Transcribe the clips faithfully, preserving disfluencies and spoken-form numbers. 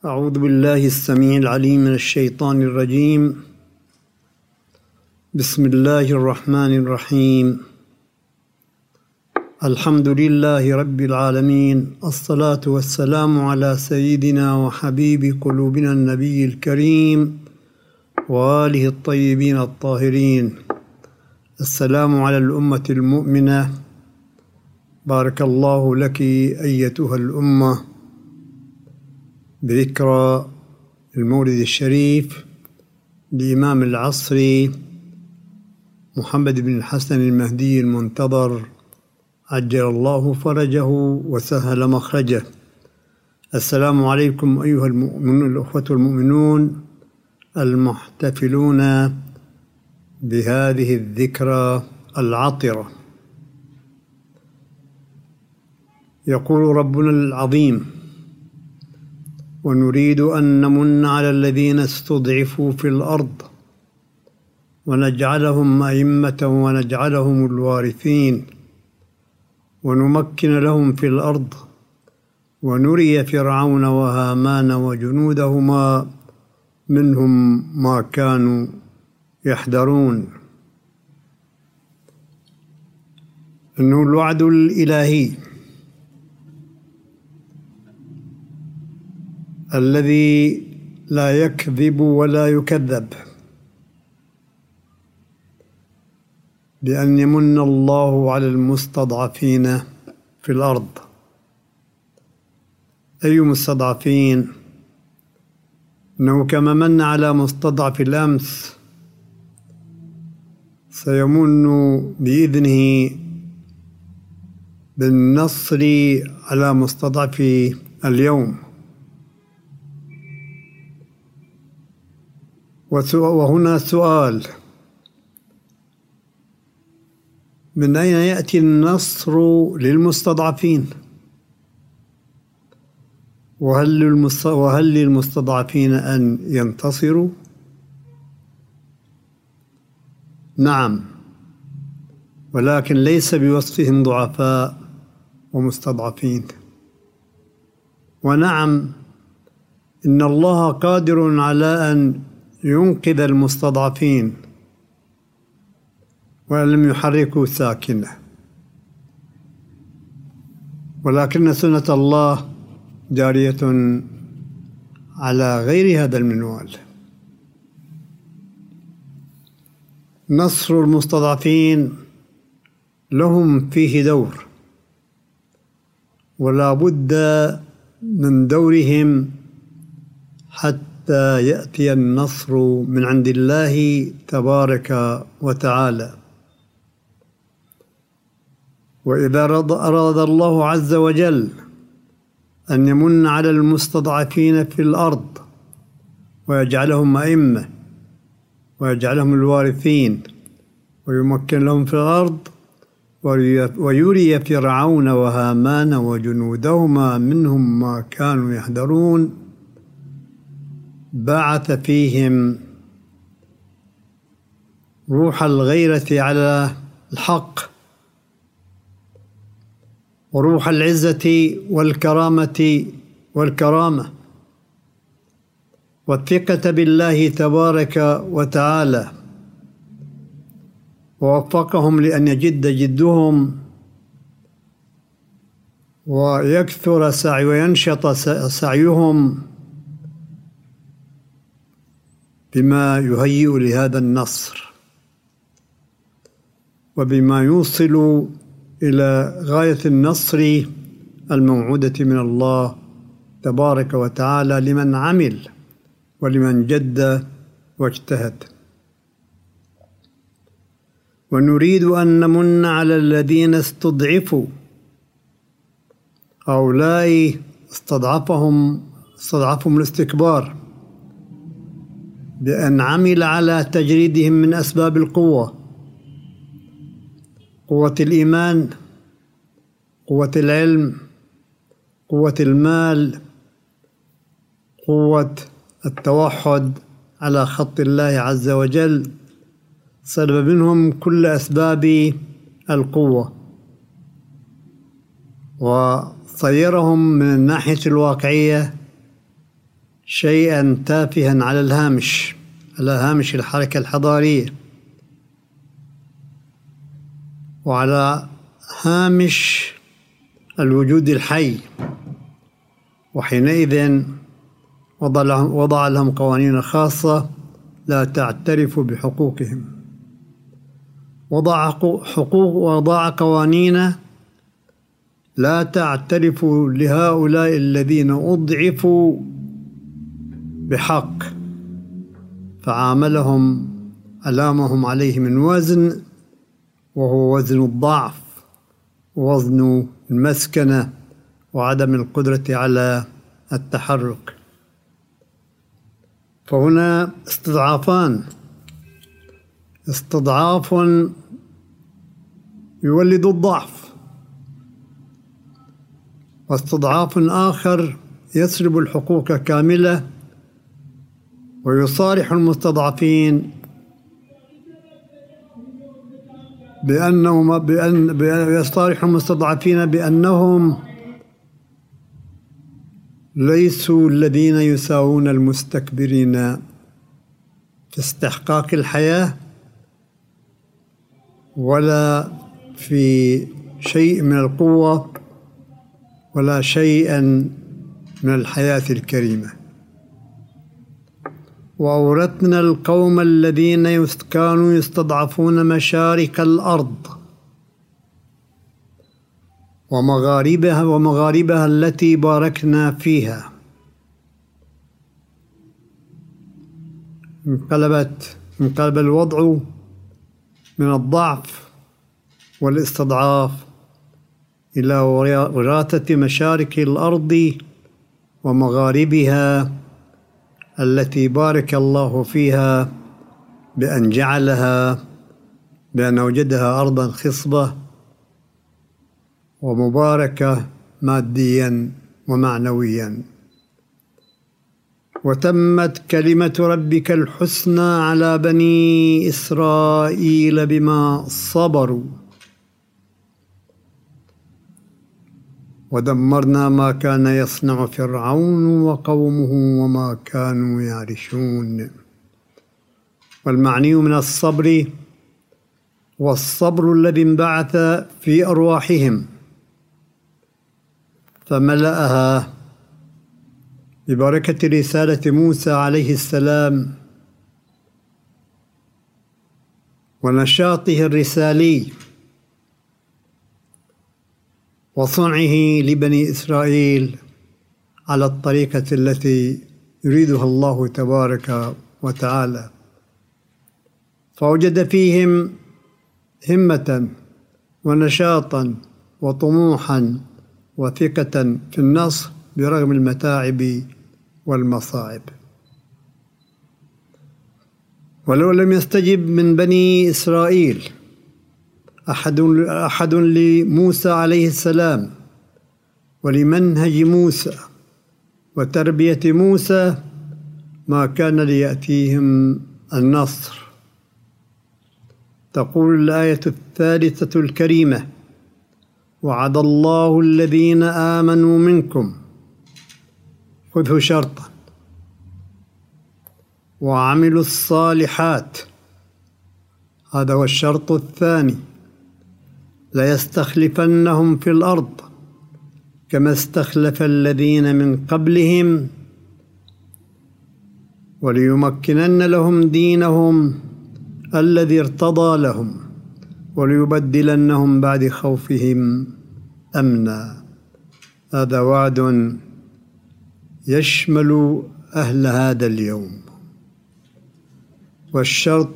أعوذ بالله السميع العليم من الشيطان الرجيم. بسم الله الرحمن الرحيم. الحمد لله رب العالمين، الصلاة والسلام على سيدنا وحبيب قلوبنا النبي الكريم وآله الطيبين الطاهرين. السلام على الأمة المؤمنة. بارك الله لك أيتها الأمة بذكرى المولد الشريف لإمام العصر محمد بن الحسن المهدي المنتظر، عجل الله فرجه وسهل مخرجه. السلام عليكم أيها المؤمنون الأخوة المؤمنون المحتفلون بهذه الذكرى العطرة. يقول ربنا العظيم: ونريد أن نمن على الذين استضعفوا في الأرض ونجعلهم أئمة ونجعلهم الوارثين ونمكن لهم في الأرض ونري فرعون وهامان وجنودهما منهم ما كانوا يحذرون. إنه الوعد الإلهي الذي لا يكذب ولا يكذب، بأن يمن الله على المستضعفين في الأرض. أي مستضعفين؟ إنه كما من على مستضعف الأمس سيمن بإذنه بالنصر على مستضعف اليوم. وهنا سؤال: من أين يأتي النصر للمستضعفين؟ وهل وهل للمستضعفين أن ينتصروا؟ نعم، ولكن ليس بوصفهم ضعفاء ومستضعفين. ونعم، إن الله قادر على أن ينقذ المستضعفين ولم يحركوا ساكنة، ولكن سنة الله جارية على غير هذا المنوال. نصر المستضعفين لهم فيه دور، ولا بد من دورهم حتى يأتي النصر من عند الله تبارك وتعالى. وإذا أراد الله عز وجل أن يمن على المستضعفين في الأرض ويجعلهم أئمة ويجعلهم الوارثين ويمكن لهم في الأرض ويري فرعون وهامان وجنودهما منهم ما كانوا يحذرون، بعث فيهم روح الغيرة على الحق وروح العزة والكرامة والكرامة والثقة بالله تبارك وتعالى، ووفقهم لأن يجد جدهم ويكثر سعي وينشط سعيهم بما يهيئ لهذا النصر وبما يوصل إلى غاية النصر الموعودة من الله تبارك وتعالى لمن عمل ولمن جد واجتهد. ونريد أن نمن على الذين استضعفوا. هؤلاء استضعفهم استضعفهم الاستكبار بأن عمل على تجريدهم من أسباب القوة، قوة الإيمان، قوة العلم، قوة المال، قوة التوحد على خط الله عز وجل. سلب منهم كل أسباب القوة وصيرهم من الناحية الواقعية شيئا تافها على الهامش على هامش الحركة الحضارية وعلى هامش الوجود الحي، وحينئذ وضع لهم, وضع لهم قوانين خاصة لا تعترف بحقوقهم، وضع حقوق وضع قوانين لا تعترف لهؤلاء الذين أضعفوا بحق، فعاملهم ألامهم عليه من وزن، وهو وزن الضعف ووزن المسكنة وعدم القدرة على التحرك. فهنا استضعافان، استضعاف يولد الضعف، واستضعاف آخر يسلب الحقوق كاملة ويصارح المستضعفين بأنهم بأن يصارح المستضعفين بأنهم ليسوا الذين يساوون المستكبرين في استحقاق الحياة ولا في شيء من القوة ولا شيئا من الحياة الكريمة. وأورثنا القوم الذين كانوا يستضعفون مشارق الأرض ومغاربها ومغاربها التي باركنا فيها. انقلبت انقلب الوضع من الضعف والاستضعاف إلى وراثة مشارق الأرض ومغاربها التي بارك الله فيها بأن جعلها بأن أوجدها أرضا خصبة ومباركة ماديا ومعنويا. وتمت كلمة ربك الحسنى على بني إسرائيل بما صبروا ودمرنا ما كان يصنع فرعون وقومه وما كانوا يعرشون. والمعني من الصبر والصبر الذي انبعث في أرواحهم فملأها ببركة رسالة موسى عليه السلام ونشاطه الرسالي وصنعه لبني إسرائيل على الطريقة التي يريدها الله تبارك وتعالى. فوجد فيهم همة ونشاطا وطموحا وثقة في النصر برغم المتاعب والمصاعب. ولو لم يستجب من بني إسرائيل أحد أحد لموسى عليه السلام ولمنهج موسى وتربية موسى ما كان ليأتيهم النصر. تقول الآية الثالثة الكريمة: وعد الله الذين آمنوا منكم، خذه شرطا، وعملوا الصالحات، هذا هو الشرط الثاني، ليستخلفنهم في الأرض كما استخلف الذين من قبلهم وليمكنن لهم دينهم الذي ارتضى لهم وليبدلنهم بعد خوفهم أمنا. هذا وعد يشمل أهل هذا اليوم. والشرط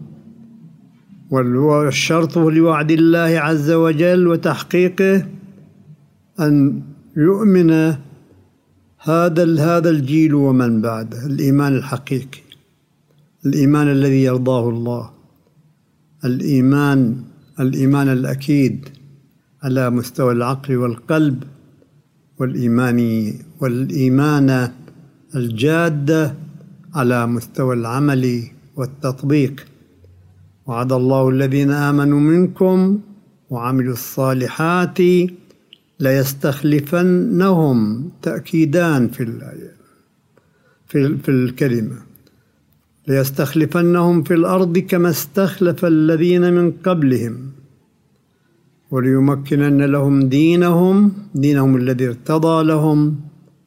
والشرط لوعد الله عز وجل وتحقيقه أن يؤمن هذا هذا الجيل ومن بعده الإيمان الحقيقي، الإيمان الذي يرضاه الله، الإيمان الإيمان الأكيد على مستوى العقل والقلب، والإيمان والإيمان الجاد على مستوى العمل والتطبيق. وعد الله الذين آمنوا منكم وعملوا الصالحات ليستخلفنهم، تأكيدان في الآية، في في الكلمة: ليستخلفنهم في الأرض كما استخلف الذين من قبلهم وليمكنن لهم دينهم دينهم الذي ارتضى لهم.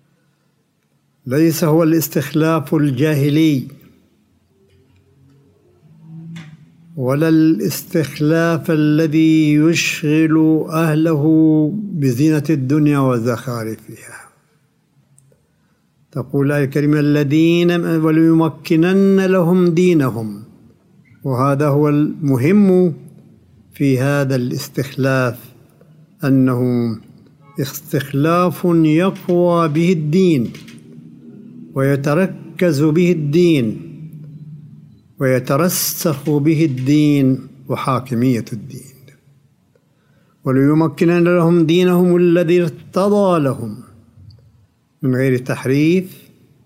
ليس هو الاستخلاف الجاهلي ولا الاستخلاف الذي يشغل أهله بزينة الدنيا وزخارفها. تقول الآية الكريمة: الذين وليمكنن لهم دينهم، وهذا هو المهم في هذا الاستخلاف، أنه استخلاف يقوى به الدين ويتركز به الدين ويترسخ به الدين وحاكمية الدين. وليمكنن لهم دينهم الذي ارتضى لهم، من غير تحريف،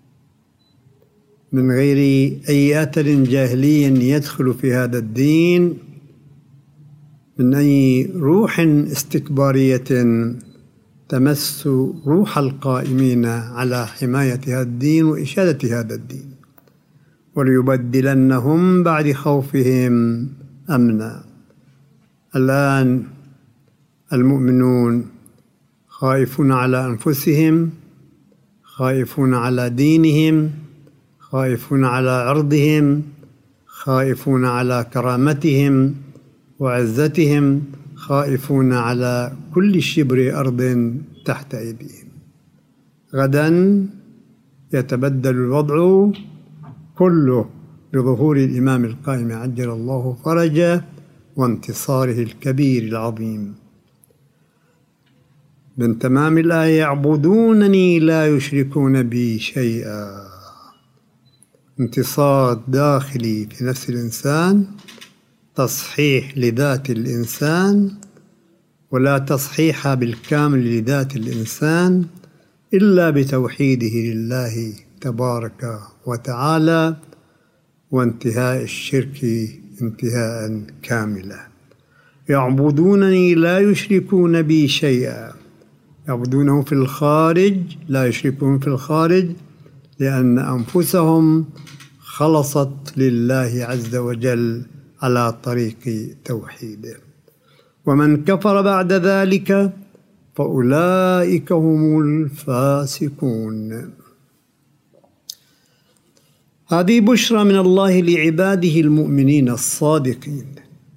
من غير أي أثر جاهلي يدخل في هذا الدين، من أي روح استكبارية تمس روح القائمين على حماية هذا الدين وإشادة هذا الدين. وليبدلنهم بعد خوفهم أمنا. الآن المؤمنون خائفون على أنفسهم، خائفون على دينهم، خائفون على عرضهم، خائفون على كرامتهم وعزتهم، خائفون على كل شبر أرض تحت أيديهم. غدا يتبدل الوضع كله بظهور الإمام القائم عجل الله فرجه وانتصاره الكبير العظيم. من تمام الآية: يعبدونني لا يشركون بي شيئا. انتصار داخلي في نفس الإنسان، تصحيح لذات الإنسان، ولا تصحيح بالكامل لذات الإنسان إلا بتوحيده لله تبارك وتعالى وانتهاء الشرك انتهاء كاملا. يعبدونني لا يشركون بي شيئا. يعبدونه في الخارج، لا يشركون في الخارج، لأن أنفسهم خلصت لله عز وجل على طريق توحيده. ومن كفر بعد ذلك فأولئك هم الفاسقون. هذه بشرى من الله لعباده المؤمنين الصادقين.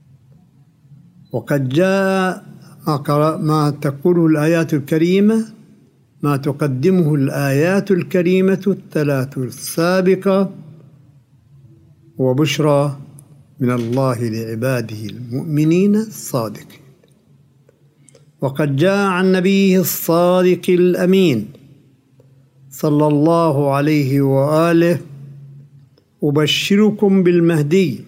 وقد جاء ما تقوله الآيات الكريمة، ما تقدمه الآيات الكريمة الثلاث السابقة، وبشرى من الله لعباده المؤمنين الصادقين. وقد جاء عن نبيه الصادق الأمين صلى الله عليه وآله: أبشركم بالمهدي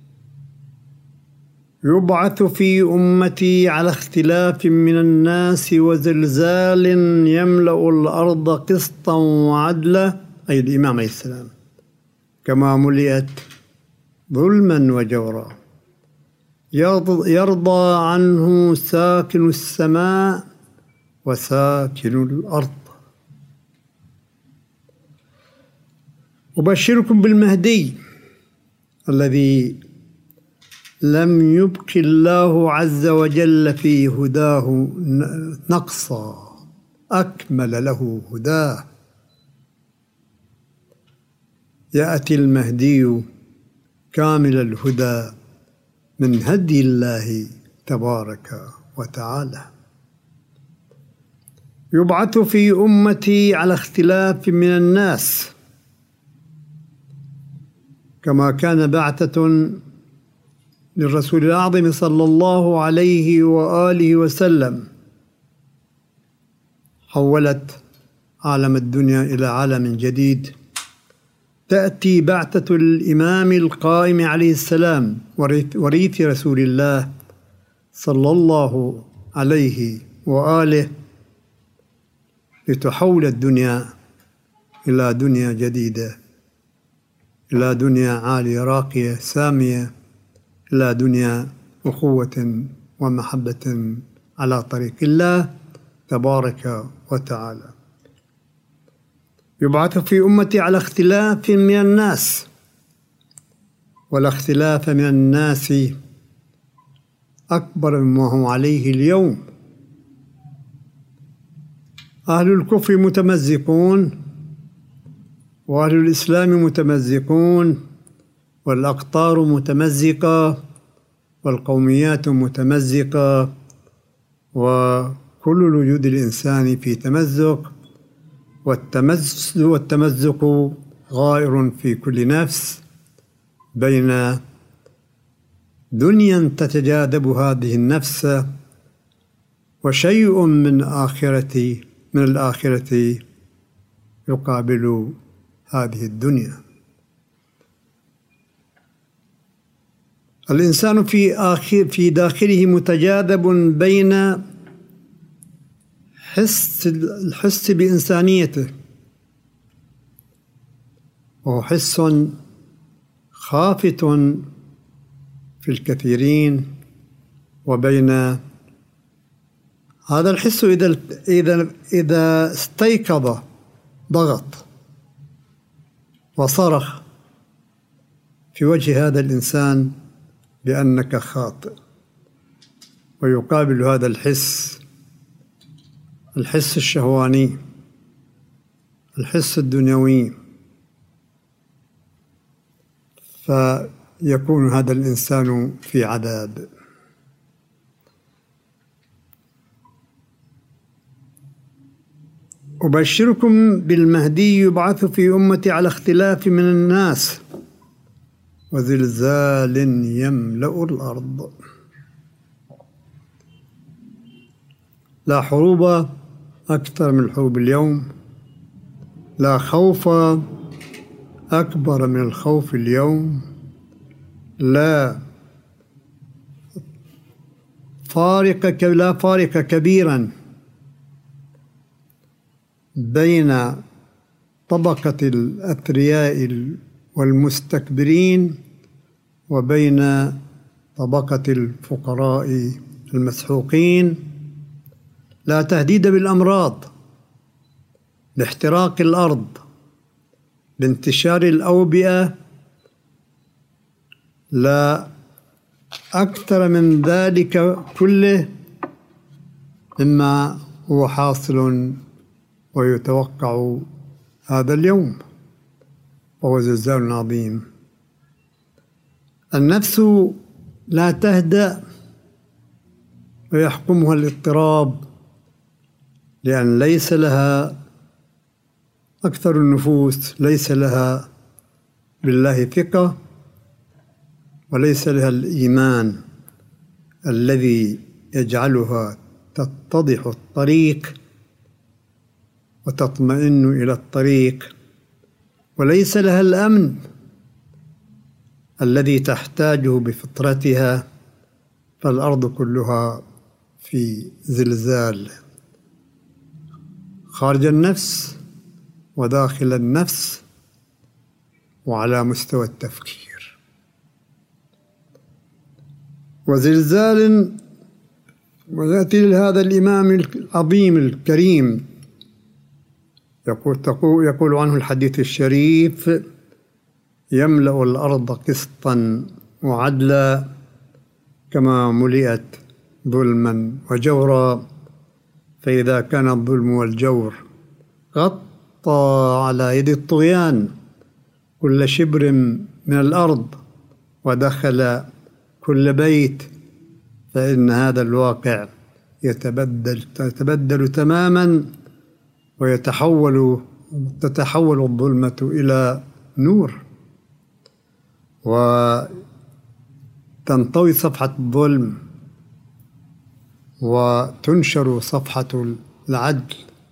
يبعث في أمتي على اختلاف من الناس وزلزال يملأ الأرض قسطا وعدلا، أي الإمام عليه السلام، كما ملئت ظلما وجورا، يرضى عنه ساكن السماء وساكن الأرض. أبشركم بالمهدي الذي لم يبق الله عز وجل في هداه نقصا، أكمل له هداه. يأتي المهدي كامل الهدى من هدي الله تبارك وتعالى. يبعث في أمتي على اختلاف من الناس، كما كان بعثة للرسول الأعظم صلى الله عليه وآله وسلم حولت عالم الدنيا إلى عالم جديد. تأتي بعثة الإمام القائم عليه السلام وريث رسول الله صلى الله عليه وآله لتحول الدنيا إلى دنيا جديدة، إلى دنيا عالية راقية سامية، إلى دنيا أخوة ومحبة على طريق الله تبارك وتعالى. يبعث في أمتي على اختلاف من الناس، والاختلاف من الناس أكبر مما هم عليه اليوم. أهل الكفر متمزقون، وأهل الإسلام متمزقون، والأقطار متمزقة، والقوميات متمزقة، وكل الوجود الإنساني في تمزق، والتمزق والتمزق غائر في كل نفس بين دنيا تتجاذب هذه النفس وشيء من آخرة من الآخرة يقابل هذه الدنيا. الإنسان في آخر في داخله متجاذب بين حس الحس بإنسانيته، وهو حس خافت في الكثيرين، وبين هذا الحس إذا إذا إذا استيقظ ضغط وصرخ في وجه هذا الإنسان بأنك خاطئ، ويقابل هذا الحس الحس الشهواني، الحس الدنيوي، فيكون هذا الإنسان في عذاب. أبشركم بالمهدي يبعث في أمتي على اختلاف من الناس وزلزال يملأ الأرض. لا حروب أكثر من الحروب اليوم، لا خوف أكبر من الخوف اليوم، لا فارق لا فارق كبيرا بين طبقة الأثرياء والمستكبرين وبين طبقة الفقراء المسحوقين، لا تهديد بالأمراض، لاحتراق الأرض، لانتشار الأوبئة، لا أكثر من ذلك كله مما هو حاصل ويتوقع هذا اليوم، وهو زلزال عظيم. النفس لا تهدأ ويحكمها الاضطراب، لأن ليس لها أكثر النفوس ليس لها بالله ثقة، وليس لها الإيمان الذي يجعلها تتضح الطريق وتطمئن إلى الطريق، وليس لها الأمن الذي تحتاجه بفطرتها، فالأرض كلها في زلزال خارج النفس وداخل النفس وعلى مستوى التفكير. وزلزال ويأتي لهذا الإمام العظيم الكريم يقول, يقول عنه الحديث الشريف: يملأ الأرض قسطا وعدلا كما ملئت ظلما وجورا، فإذا كان الظلم والجور غطى على يد الطغيان كل شبر من الأرض ودخل كل بيت، فإن هذا الواقع يتبدل يتبدل تماما، ويتحول تتحول الظلمة إلى نور، وتنطوي صفحة الظلم وتنشر صفحة العدل.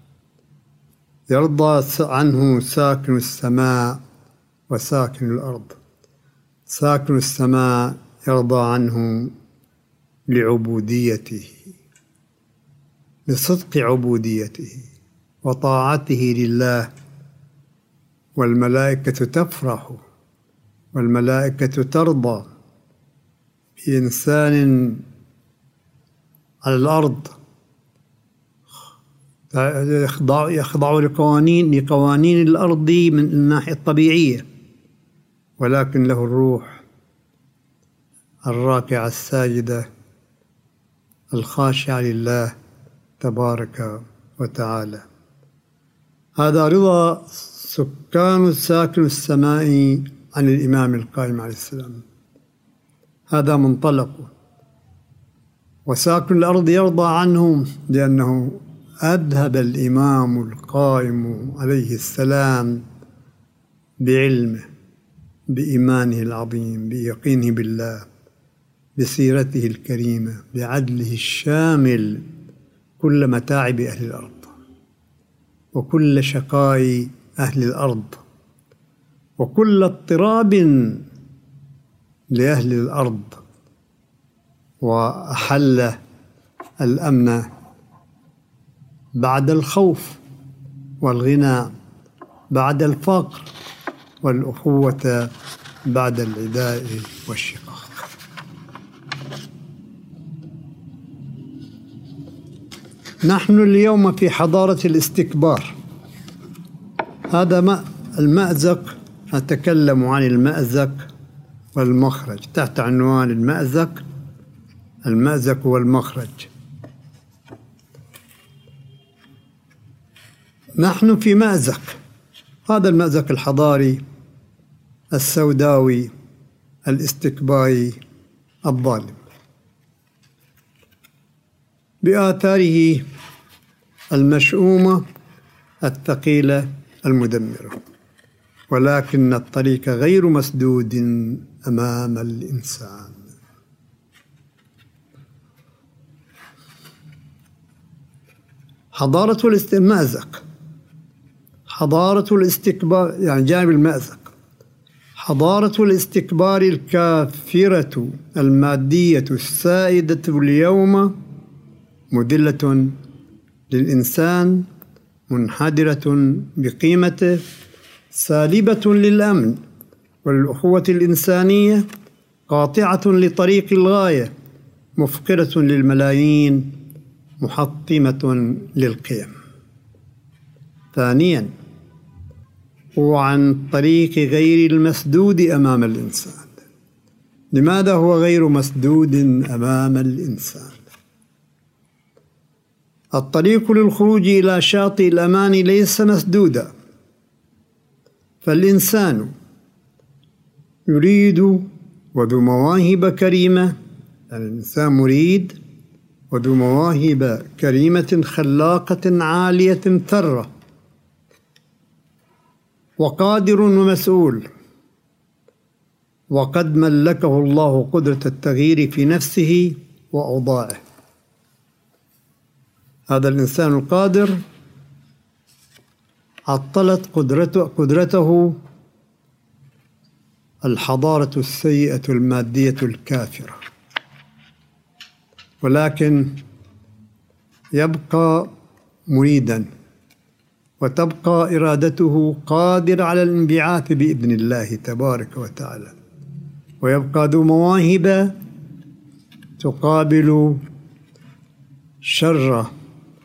يرضى عنه ساكن السماء وساكن الأرض. ساكن السماء يرضى عنه لعبوديته، لصدق عبوديته وطاعته لله، والملائكة تفرح والملائكة ترضى بإنسان على الأرض يخضع, يخضع لقوانين لقوانين الأرض من الناحية الطبيعية، ولكن له الروح الراكعة الساجدة الخاشعة لله تبارك وتعالى. هذا رضا سكان ساكن السماء عن الإمام القائم عليه السلام، هذا منطلقه. وساكن الأرض يرضى عنهم لأنه أذهب الإمام القائم عليه السلام بعلمه، بإيمانه العظيم، بيقينه بالله، بسيرته الكريمة، بعدله الشامل كل متاعب أهل الأرض وكل شقاء أهل الأرض وكل اضطراب لأهل الأرض، وأحل الأمن بعد الخوف، والغنى بعد الفقر، والأخوة بعد العداء والشقاق. نحن اليوم في حضارة الاستكبار. هذا المأزق، أتكلم عن المأزق والمخرج تحت عنوان المأزق المأزق والمخرج. نحن في مأزق، هذا المأزق الحضاري السوداوي الاستكباري الظالم بآثاره المشؤومة الثقيلة المدمرة، ولكن الطريق غير مسدود أمام الإنسان. حضارة الاستمازق، حضارة الاستكبار، يعني جانب المأزق، حضارة الاستكبار الكافرة المادية السائدة اليوم مذلة للإنسان، منحدرة بقيمته، سالبة للأمن وللأخوة الإنسانية، قاطعة لطريق الغاية، مفقرة للملايين، محطمة للقيم. ثانياً، هو عن طريق غير المسدود أمام الإنسان. لماذا هو غير مسدود أمام الإنسان؟ الطريق للخروج إلى شاطئ الأمان ليس مسدودا، فالإنسان يريد وذو مواهب كريمة، يعني الإنسان مريد وذو مواهب كريمة خلاقة عالية ثرة، وقادر ومسؤول، وقد ملكه الله قدرة التغيير في نفسه وأوضاعه. هذا الإنسان القادر عطلت قدرته, قدرته الحضارة السيئة المادية الكافرة، ولكن يبقى مريداً وتبقى إرادته قادرة على الانبعاث بإذن الله تبارك وتعالى، ويبقى ذو مواهب تقابل شر،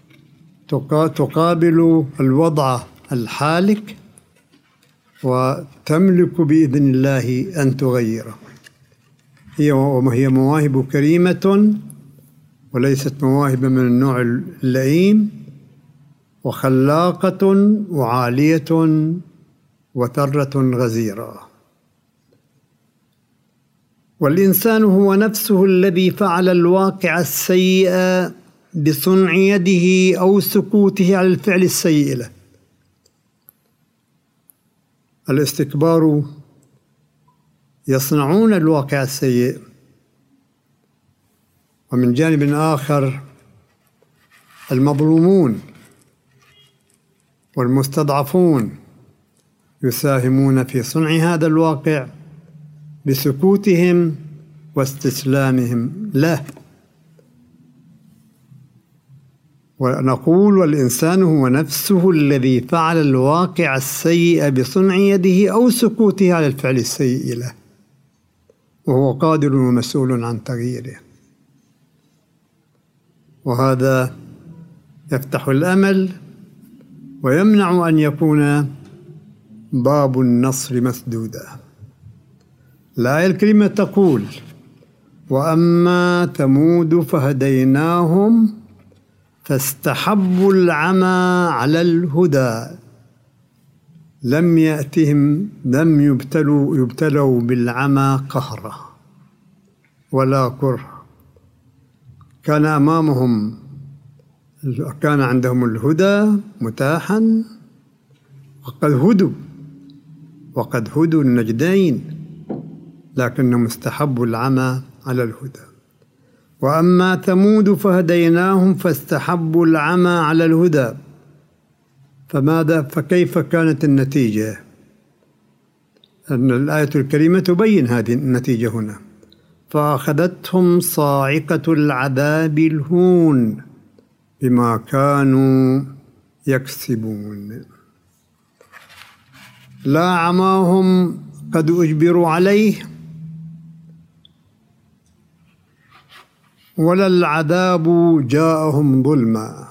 تقابل الوضع الحالك، وتملك بإذن الله أن تغيره. هي مواهب كريمة وليست مواهب من النوع اللئيم، وخلاقة وعالية وثرة غزيرة. والإنسان هو نفسه الذي فعل الواقع السيء بصنع يده أو سكوته على الفعل السيء له. الاستكبار يصنعون الواقع السيء، ومن جانب آخر المظلومون والمستضعفون يساهمون في صنع هذا الواقع بسكوتهم واستسلامهم له. ونقول والإنسان هو نفسه الذي فعل الواقع السيء بصنع يده أو سكوته على الفعل السيء له، وهو قادر ومسؤول عن تغييره. وهذا يفتح الأمل ويمنع أن يكون باب النصر مسدودا. الآية الكريمة تقول: وأما ثمود فهديناهم فاستحبوا العمى على الهدى لم يأتهم لم يبتلوا يبتلوا بالعمى قهرا ولا كره، كان أمامهم كان عندهم الهدى متاحا، وقد هدوا وقد هدوا النجدين، لكنهم استحبوا العمى على الهدى. وأما ثمود فهديناهم فاستحبوا العمى على الهدى. فماذا فكيف كانت النتيجة؟ أن الآية الكريمة تبين هذه النتيجة هنا: فأخذتهم صاعقة العذاب الهون بما كانوا يكسبون. لا عماهم قد أجبروا عليه، ولا العذاب جاءهم ظلما،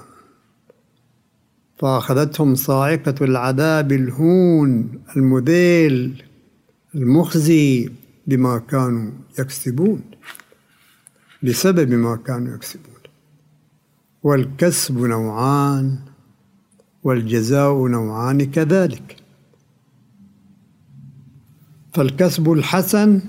فأخذتهم صاعقة العذاب الهون المذيل المخزي بما كانوا يكسبون، بسبب ما كانوا يكسبون. والكسب نوعان والجزاء نوعان كذلك. فالكسب الحسن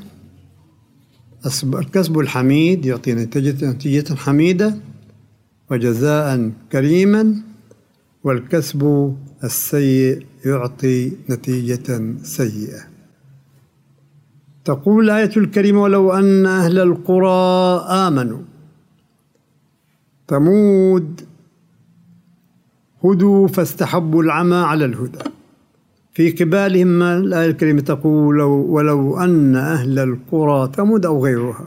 الكسب الحميد يعطي نتيجة حميدة وجزاء كريما، والكسب السيء يعطي نتيجة سيئة. تقول الآية الكريمة: ولو أن أهل القرى آمنوا. ثمود هدوا فاستحبوا العمى على الهدى. في قبالهم الآية الكريمة تقول: ولو أن أهل القرى ثمود أو غيرها،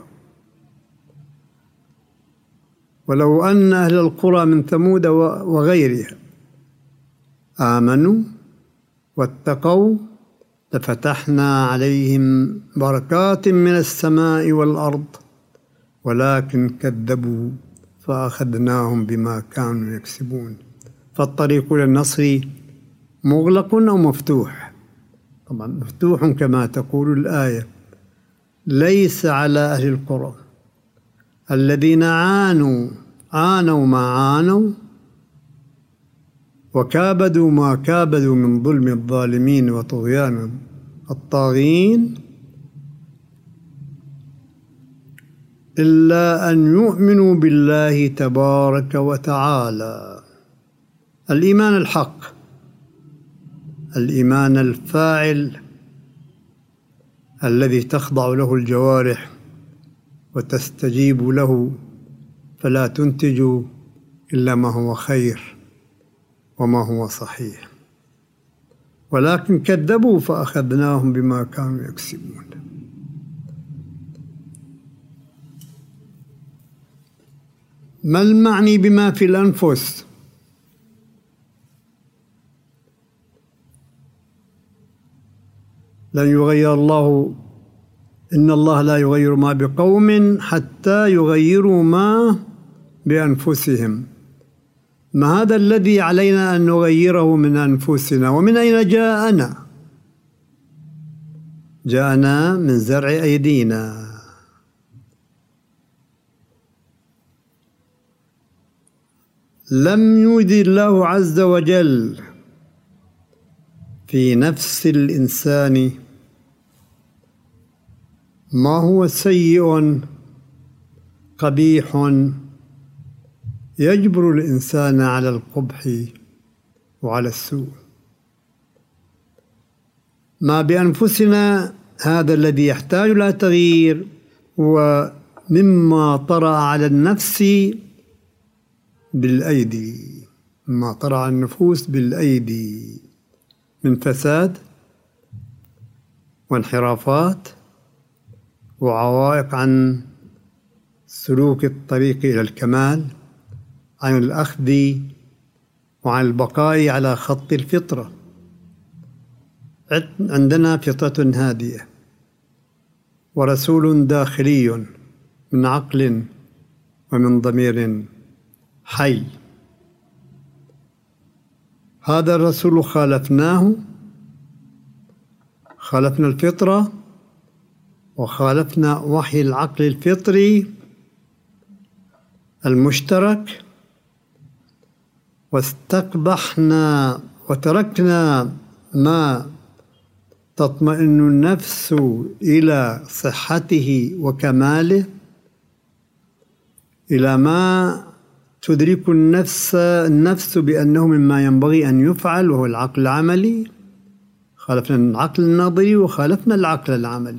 ولو أن أهل القرى من ثمود وغيرها آمنوا واتقوا لفتحنا عليهم بركات من السماء والأرض ولكن كذبوا فأخذناهم بما كانوا يكسبون. فالطريق إلى النصر مغلق أو مفتوح؟ طبعا مفتوح كما تقول الآية. ليس على أهل القرى الذين عانوا عانوا ما عانوا وكابدوا ما كابدوا من ظلم الظالمين وطغيان الطاغين إلا أن يؤمنوا بالله تبارك وتعالى الإيمان الحق، الإيمان الفاعل الذي تخضع له الجوارح وتستجيب له، فلا تنتج إلا ما هو خير وما هو صحيح. ولكن كذبوا فأخذناهم بما كانوا يكسبون. ما المعني بما في الأنفس؟ لن يغير الله إن الله لا يغير ما بقوم حتى يغيروا ما بأنفسهم. ما هذا الذي علينا أن نغيره من أنفسنا؟ ومن أين جاءنا؟ جاءنا من زرع أيدينا. لم يوجد الله عز وجل في نفس الإنسان ما هو سيء قبيح يجبر الإنسان على القبح وعلى السوء. ما بأنفسنا هذا الذي يحتاج إلى تغيير، ومما طرأ على النفس بالأيدي، مما طرأ على النفوس بالأيدي من فساد وانحرافات وعوائق عن سلوك الطريق إلى الكمال، عن الأخذ وعن البقاء على خط الفطرة. عندنا فطرة هادئة ورسول داخلي من عقل ومن ضمير حي هذا الرسول خالفناه، خالفنا الفطرة وخالفنا وحي العقل الفطري المشترك، واستقبحنا وتركنا ما تطمئن النفس إلى صحته وكماله، إلى ما تدرك النفس النفس بأنه مما ينبغي أن يفعل، وهو العقل العملي. خالفنا العقل النظري وخالفنا العقل العملي.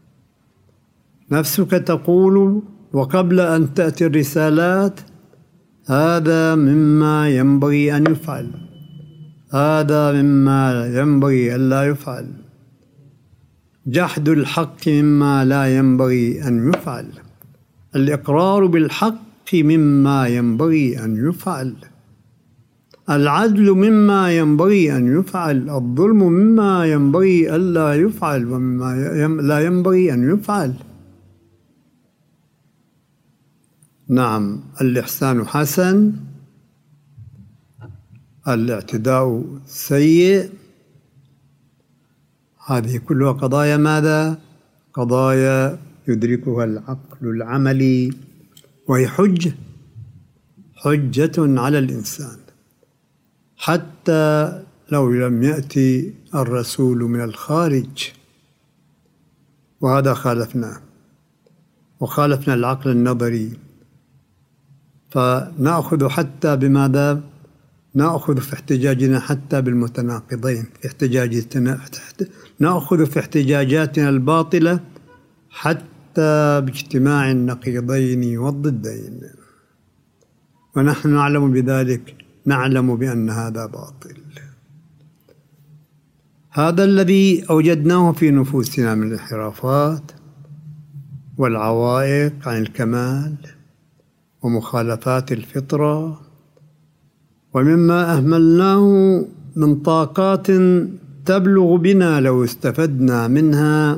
نفسك تقول وقبل أن تأتي الرسالات: هذا مما ينبغي أن يفعل، هذا مما ينبغي أن لا يفعل. جحد الحق مما لا ينبغي أن يفعل، الإقرار بالحق مما ينبغي أن يفعل، العدل مما ينبغي أن يفعل، الظلم مما ينبغي ألا يفعل ومما لا ينبغي أن يفعل. نعم، الإحسان حسن، الاعتداء سيء، هذه كلها قضايا ماذا؟ قضايا يدركها العقل العملي، وهي حجة حجة على الإنسان، حتى لو لم يأتي الرسول من الخارج. وهذا خالفناه، وخالفنا العقل النظري، فنأخذ حتى بماذا؟ نأخذ في احتجاجنا حتى بالمتناقضين، في احتجاجاتنا نأخذ في احتجاجاتنا الباطلة حتى باجتماع النقيضين والضدين، ونحن نعلم بذلك، نعلم بأن هذا باطل. هذا الذي أوجدناه في نفوسنا من الانحرافات والعوائق عن الكمال ومخالفات الفطرة، ومما أهملناه من طاقات تبلغ بنا لو استفدنا منها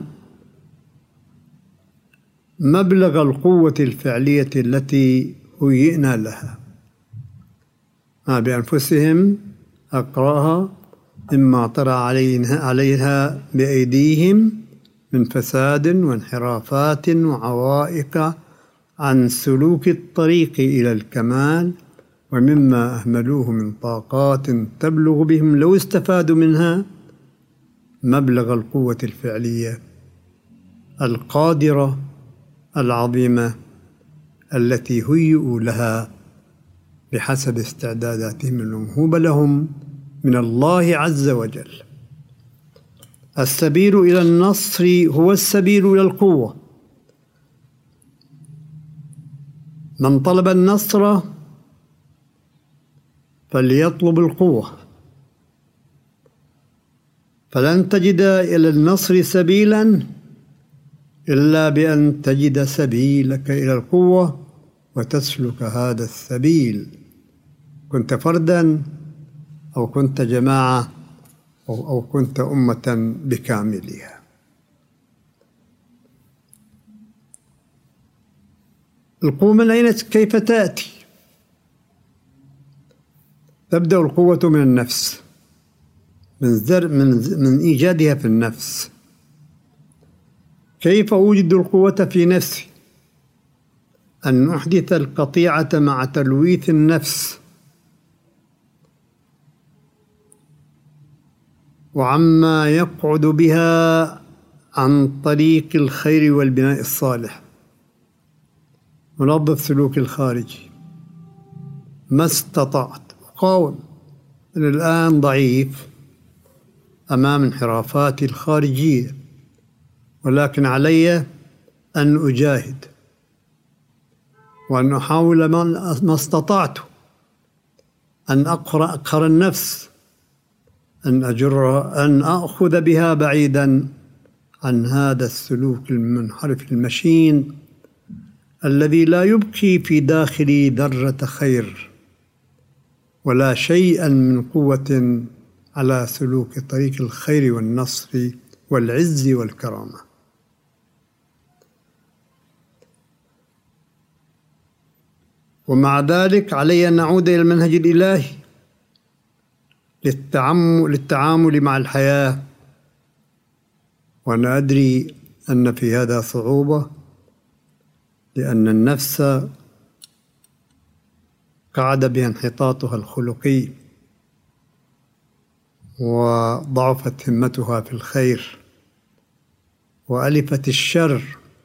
مبلغ القوة الفعلية التي هيئنا لها. ما بأنفسهم أقرأها: مما طرأ عليها بأيديهم من فساد وانحرافات وعوائق عن سلوك الطريق إلى الكمال، ومما أهملوه من طاقات تبلغ بهم لو استفادوا منها مبلغ القوة الفعلية القادرة العظيمة التي هيئوا لها بحسب استعداداتهم الموهوبة لهم من الله عز وجل. السبيل إلى النصر هو السبيل إلى القوة. من طلب النصر فليطلب القوة، فلن تجد إلى النصر سبيلا إلا بأن تجد سبيلك إلى القوة وتسلك هذا السبيل، كنت فردا أو كنت جماعة أو, أو كنت أمة بكاملها. القوة من أين كيف تأتي؟ تبدأ القوة من النفس، من زر من من إيجادها في النفس. كيف أوجد القوة في نفسي؟ أن أحدث القطيعة مع تلويث النفس وعما يقعد بها عن طريق الخير والبناء الصالح، منظف سلوك الخارجي ما استطعت. أقاوم، أنا الآن ضعيف أمام انحرافاتي الخارجية، ولكن علي أن أجاهد وأن أحاول ما استطعت أن أقهر أقهر النفس، أن أجرها، أن أخذ بها بعيدا عن هذا السلوك المنحرف المشين الذي لا يبقي في داخلي ذرة خير ولا شيئا من قوة على سلوك طريق الخير والنصر والعز والكرامة. ومع ذلك علي أن نعود إلى المنهج الإلهي للتعامل مع الحياة، وأنا أدري أن في هذا صعوبة، لأن النفس قعد بها انحطاطها الخلقي، وضعفت همتها في الخير، وألفت الشر،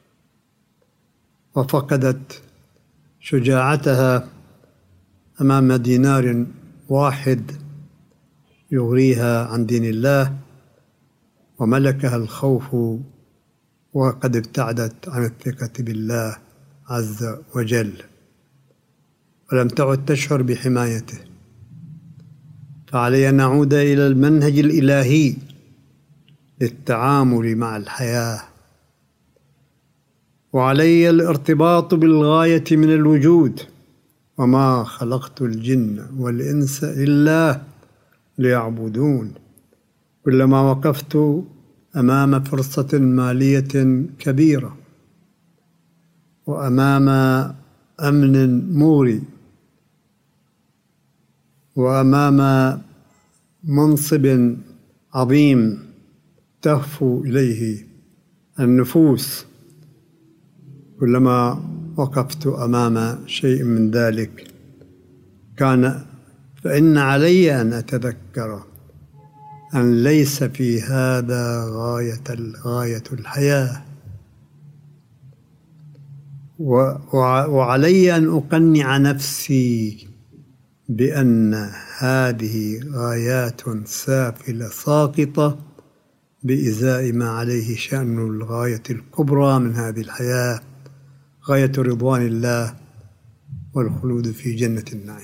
وفقدت شجاعتها أمام دينار واحد يغريها عن دين الله، وملكها الخوف، وقد ابتعدت عن الثقة بالله عز وجل، ولم تعد تشعر بحمايته. فعلي أن نعود إلى المنهج الإلهي للتعامل مع الحياة، وعلي الارتباط بالغاية من الوجود، وما خلقت الجن والإنس إلا ليعبدون. كلما وقفت أمام فرصة مالية كبيرة، وأمام أمن موري، وأمام منصب عظيم تهفو إليه النفوس، كلما وقفت أمام شيء من ذلك كان فإن علي أن أتذكر أن ليس في هذا غاية غاية الحياة، وعلي أن أقنع نفسي بأن هذه غايات سافلة ساقطة بإزاء ما عليه شأن الغاية الكبرى من هذه الحياة، غاية رضوان الله والخلود في جنة النعيم.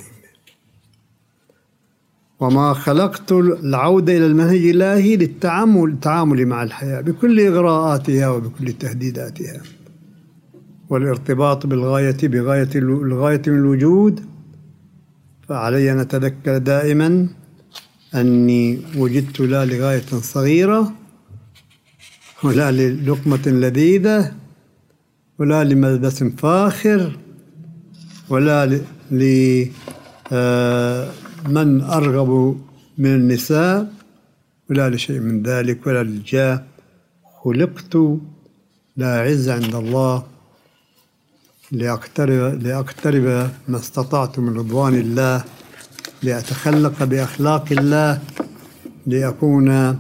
وما خلقت العودة إلى المنهج الإلهي للتعامل التعامل مع الحياة بكل إغراءاتها وبكل تهديداتها، والارتباط بالغاية بغاية الغاية من الوجود. فعلي أن أتذكر دائما أني وجدت لا لغاية صغيرة، ولا للقمة لذيذة، ولا لملبس فاخر، ولا لمن أرغب من النساء، ولا لشيء من ذلك، ولا للجاه. خلقت لا عز عند الله لأقترب, لأقترب ما استطعت من رضوان الله، لأتخلق بأخلاق الله، لأكون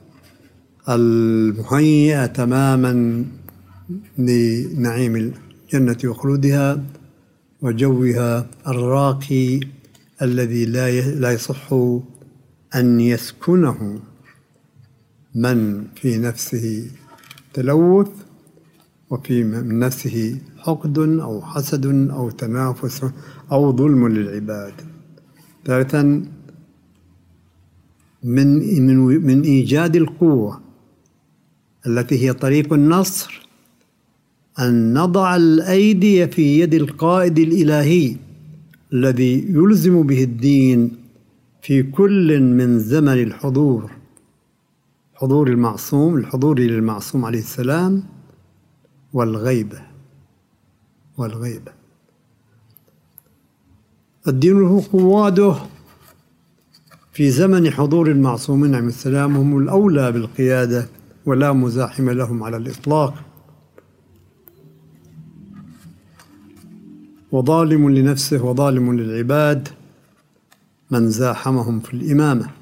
المهيئ تماما لنعيم الجنة وخلودها وجوها الراقي الذي لا يصح أن يسكنه من في نفسه تلوث، وفي من نفسه حقد أو حسد أو تنافس أو ظلم للعباد. ثالثا، من من من إيجاد القوة التي هي طريق النصر أن نضع الأيدي في يد القائد الإلهي الذي يلزم به الدين في كل من زمن الحضور، حضور المعصوم، الحضور للمعصوم عليه السلام، والغيبة والغيبة. الدين له قواده في زمن حضور المعصومين عليهم السلام، هم الأولى بالقيادة ولا مزاحم لهم على الإطلاق، وظالم لنفسه وظالم للعباد من زاحمهم في الإمامة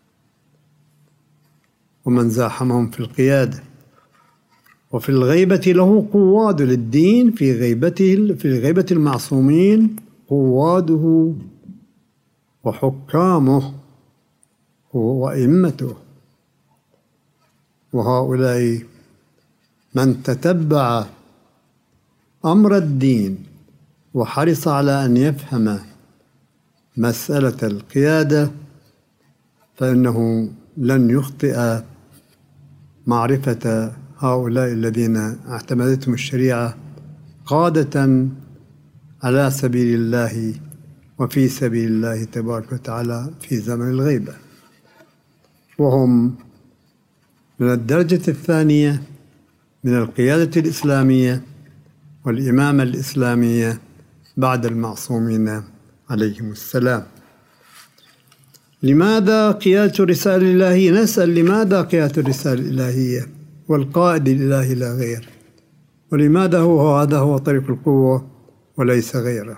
ومن زاحمهم في القيادة. وفي الغيبة له قواد للدين، في غيبته في غيبة المعصومين قواده وحكامه وأئمته، وهؤلاء من تتبع أمر الدين وحرص على أن يفهم مسألة القيادة فإنه لن يخطئ معرفة هؤلاء الذين اعتمدتهم الشريعة قادة على سبيل الله وفي سبيل الله تبارك وتعالى في زمن الغيبة، وهم من الدرجة الثانية من القيادة الإسلامية والإمامة الإسلامية بعد المعصومين عليهم السلام. لماذا قيادة الرسالة الإلهية؟ نسأل لماذا قيادة الرسالة الإلهية والقائد الإلهي لا غير؟ ولماذا هو هذا هو طريق القوة وليس غيره؟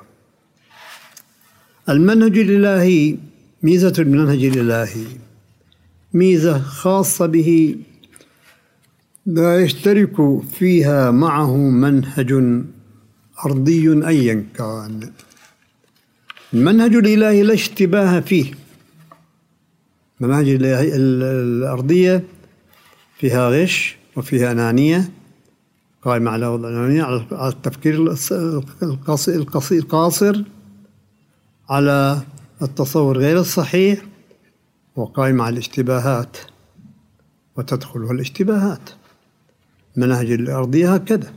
المنهج الإلهي، ميزة المنهج الإلهي ميزة خاصة به لا يشترك فيها معه منهج أرضي أيا كان. المنهج الإلهي لا اشتباه فيه. المناهج الأرضية فيها غش وفيها أنانية، قائمة على الأنانية، على التفكير القاصر، على التصور غير الصحيح، وقائمة على الاشتباهات وتدخلها الاشتباهات. المناهج الأرضية هكذا.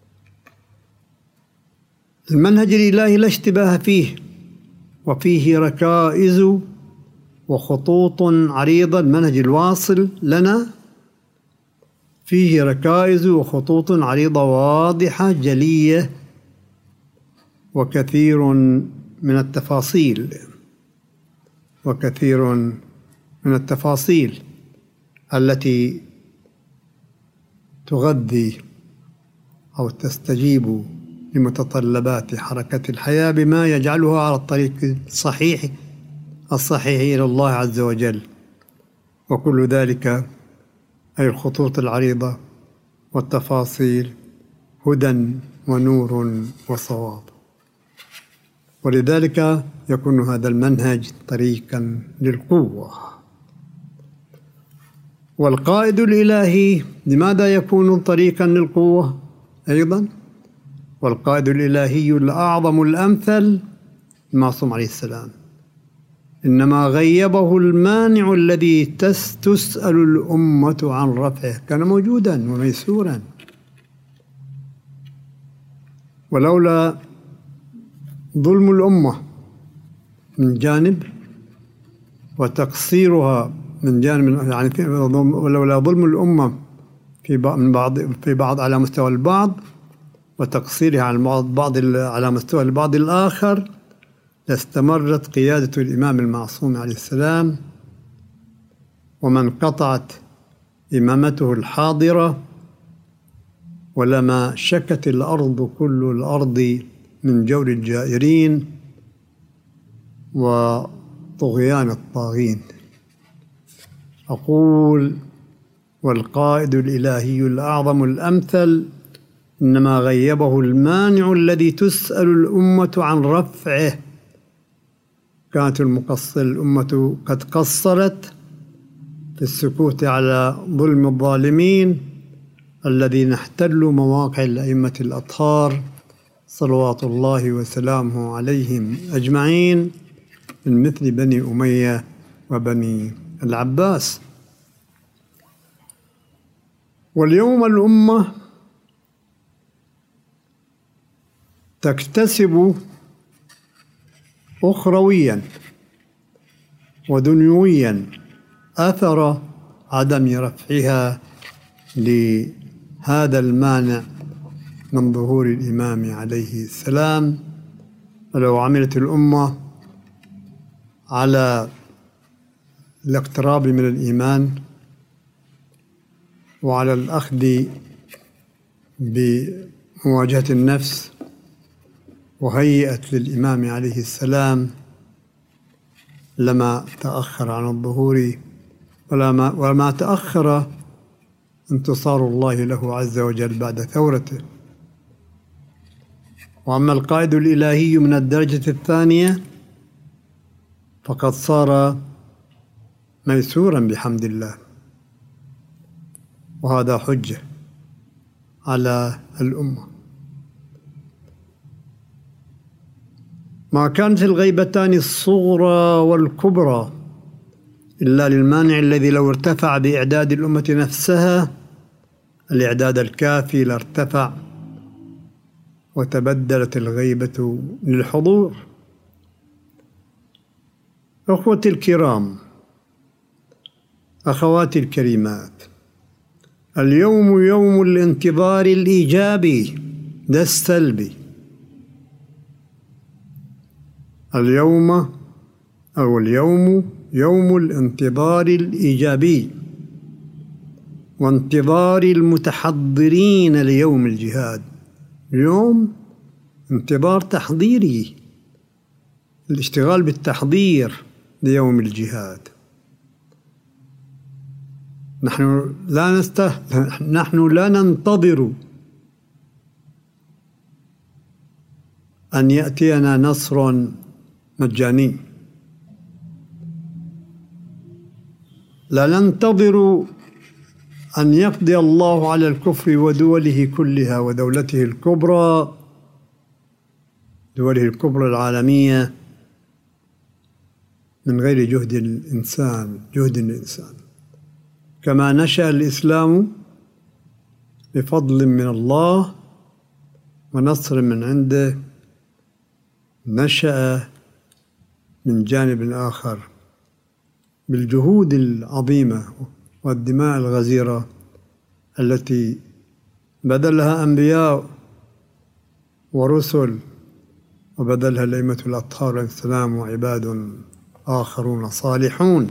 المنهج الإلهي لا اشتباه فيه، وفيه ركائز وخطوط عريضة. المنهج الواصل لنا فيه ركائز وخطوط عريضة واضحة جلية، وكثير من التفاصيل وكثير من التفاصيل التي تغذي أو تستجيب لمتطلبات حركة الحياة بما يجعلها على الطريق الصحيح الصحيح إلى الله عز وجل. وكل ذلك أي الخطوط العريضة والتفاصيل هدى ونور وصواب. ولذلك يكون هذا المنهج طريقا للقوة. والقائد الإلهي لماذا يكون طريقا للقوة أيضا؟ والقائد الإلهي الأعظم الأمثل المعصوم عليه السلام، إنما غيبه المانع الذي تسأل الأمة عن رفعه. كان موجودا وميسورا، ولولا ظلم الأمة من جانب وتقصيرها من جانب، يعني ولولا ظلم الأمة في بعض في بعض على مستوى البعض وتقصيرها على بعض على مستوى البعض الآخر، لاستمرت قيادة الإمام المعصوم عليه السلام، وما انقطعت إمامته الحاضرة، ولما شكت الأرض كل الأرض من جور الجائرين وطغيان الطاغين. أقول والقائد الإلهي الأعظم الأمثل إنما غيبه المانع الذي تسأل الأمة عن رفعه. كانت المقصر الأمة قد قصرت في السكوت على ظلم الظالمين الذين احتلوا مواقع الأئمة الأطهار صلوات الله وسلامه عليهم أجمعين، من مثل بني أمية وبني العباس. واليوم الأمة تكتسب أخرويا ودنيويا أثر عدم رفعها لهذا المانع من ظهور الإمام عليه السلام. ولو عملت الأمة على الاقتراب من الإيمان وعلى الأخذ بمواجهة النفس وهيئت للإمام عليه السلام، لما تأخر عن الظهور ولا وما تأخر انتصار الله له عز وجل بعد ثورته. وأما القائد الإلهي من الدرجة الثانية فقد صار ميسورا بحمد الله، وهذا حجة على الأمة. ما كانت الغيبتان الصغرى والكبرى إلا للمانع الذي لو ارتفع بإعداد الأمة نفسها الإعداد الكافي لارتفع وتبدلت الغيبة للحضور. أخوتي الكرام، أخواتي الكريمات، اليوم يوم الانتظار الإيجابي لا السلبي. اليوم أو اليوم يوم الانتظار الإيجابي وانتظار المتحضرين ليوم الجهاد. يوم انتظار تحضيري، الاشتغال بالتحضير ليوم الجهاد. نحن لا نست... نحن لا ننتظر أن يأتينا نصر مجاني، لا ننتظر أن يقضي الله على الكفر ودوله كلها ودولته الكبرى، دوله الكبرى العالمية، من غير جهد الإنسان جهد الإنسان. كما نشأ الإسلام بفضل من الله ونصر من عنده، نشأ من جانب آخر بالجهود العظيمة والدماء الغزيرة التي بذلها أنبياء ورسل، وبذلها الأئمة الأطهار عليهم السلام وعباد آخرون صالحون.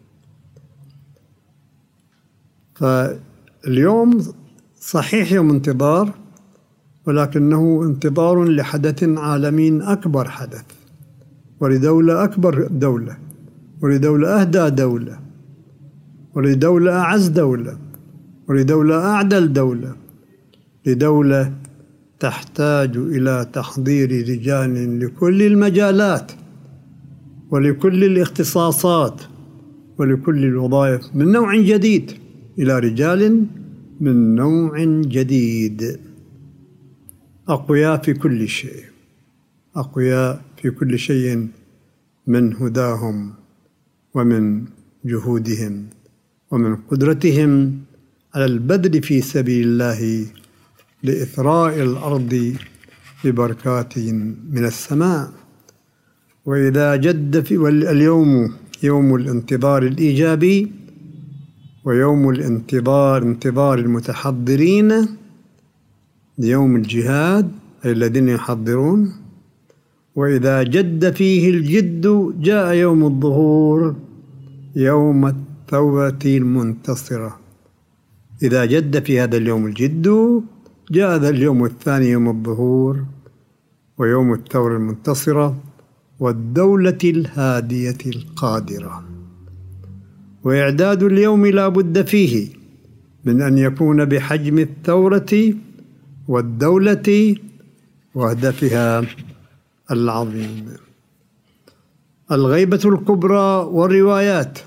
فاليوم صحيح يوم انتظار، ولكنه انتظار لحدث عالمي أكبر حدث، ولدولة أكبر دولة، ولدولة أهدى دولة، ولدولة أعز دولة، ولدولة أعدل دولة، لدولة تحتاج إلى تحضير رجال لكل المجالات ولكل الاختصاصات ولكل الوظائف من نوع جديد، إلى رجال من نوع جديد أقوياء في كل شيء، أقوياء في كل شيء، من هداهم ومن جهودهم ومن قدرتهم على البذل في سبيل الله لإثراء الأرض ببركات من السماء. وإذا جد في واليوم يوم الانتظار الإيجابي ويوم الانتظار انتظار المتحضرين ليوم الجهاد، أي الذين يحضرون. وإذا جد فيه الجد جاء يوم الظهور يوم الثورة المنتصرة. إذا جد في هذا اليوم الجد جاء ذا اليوم الثاني يوم الظهور ويوم الثورة المنتصرة والدولة الهادية القادرة. وإعداد اليوم لا بد فيه من أن يكون بحجم الثورة والدولة وهدفها العظيم. الغيبة الكبرى والروايات.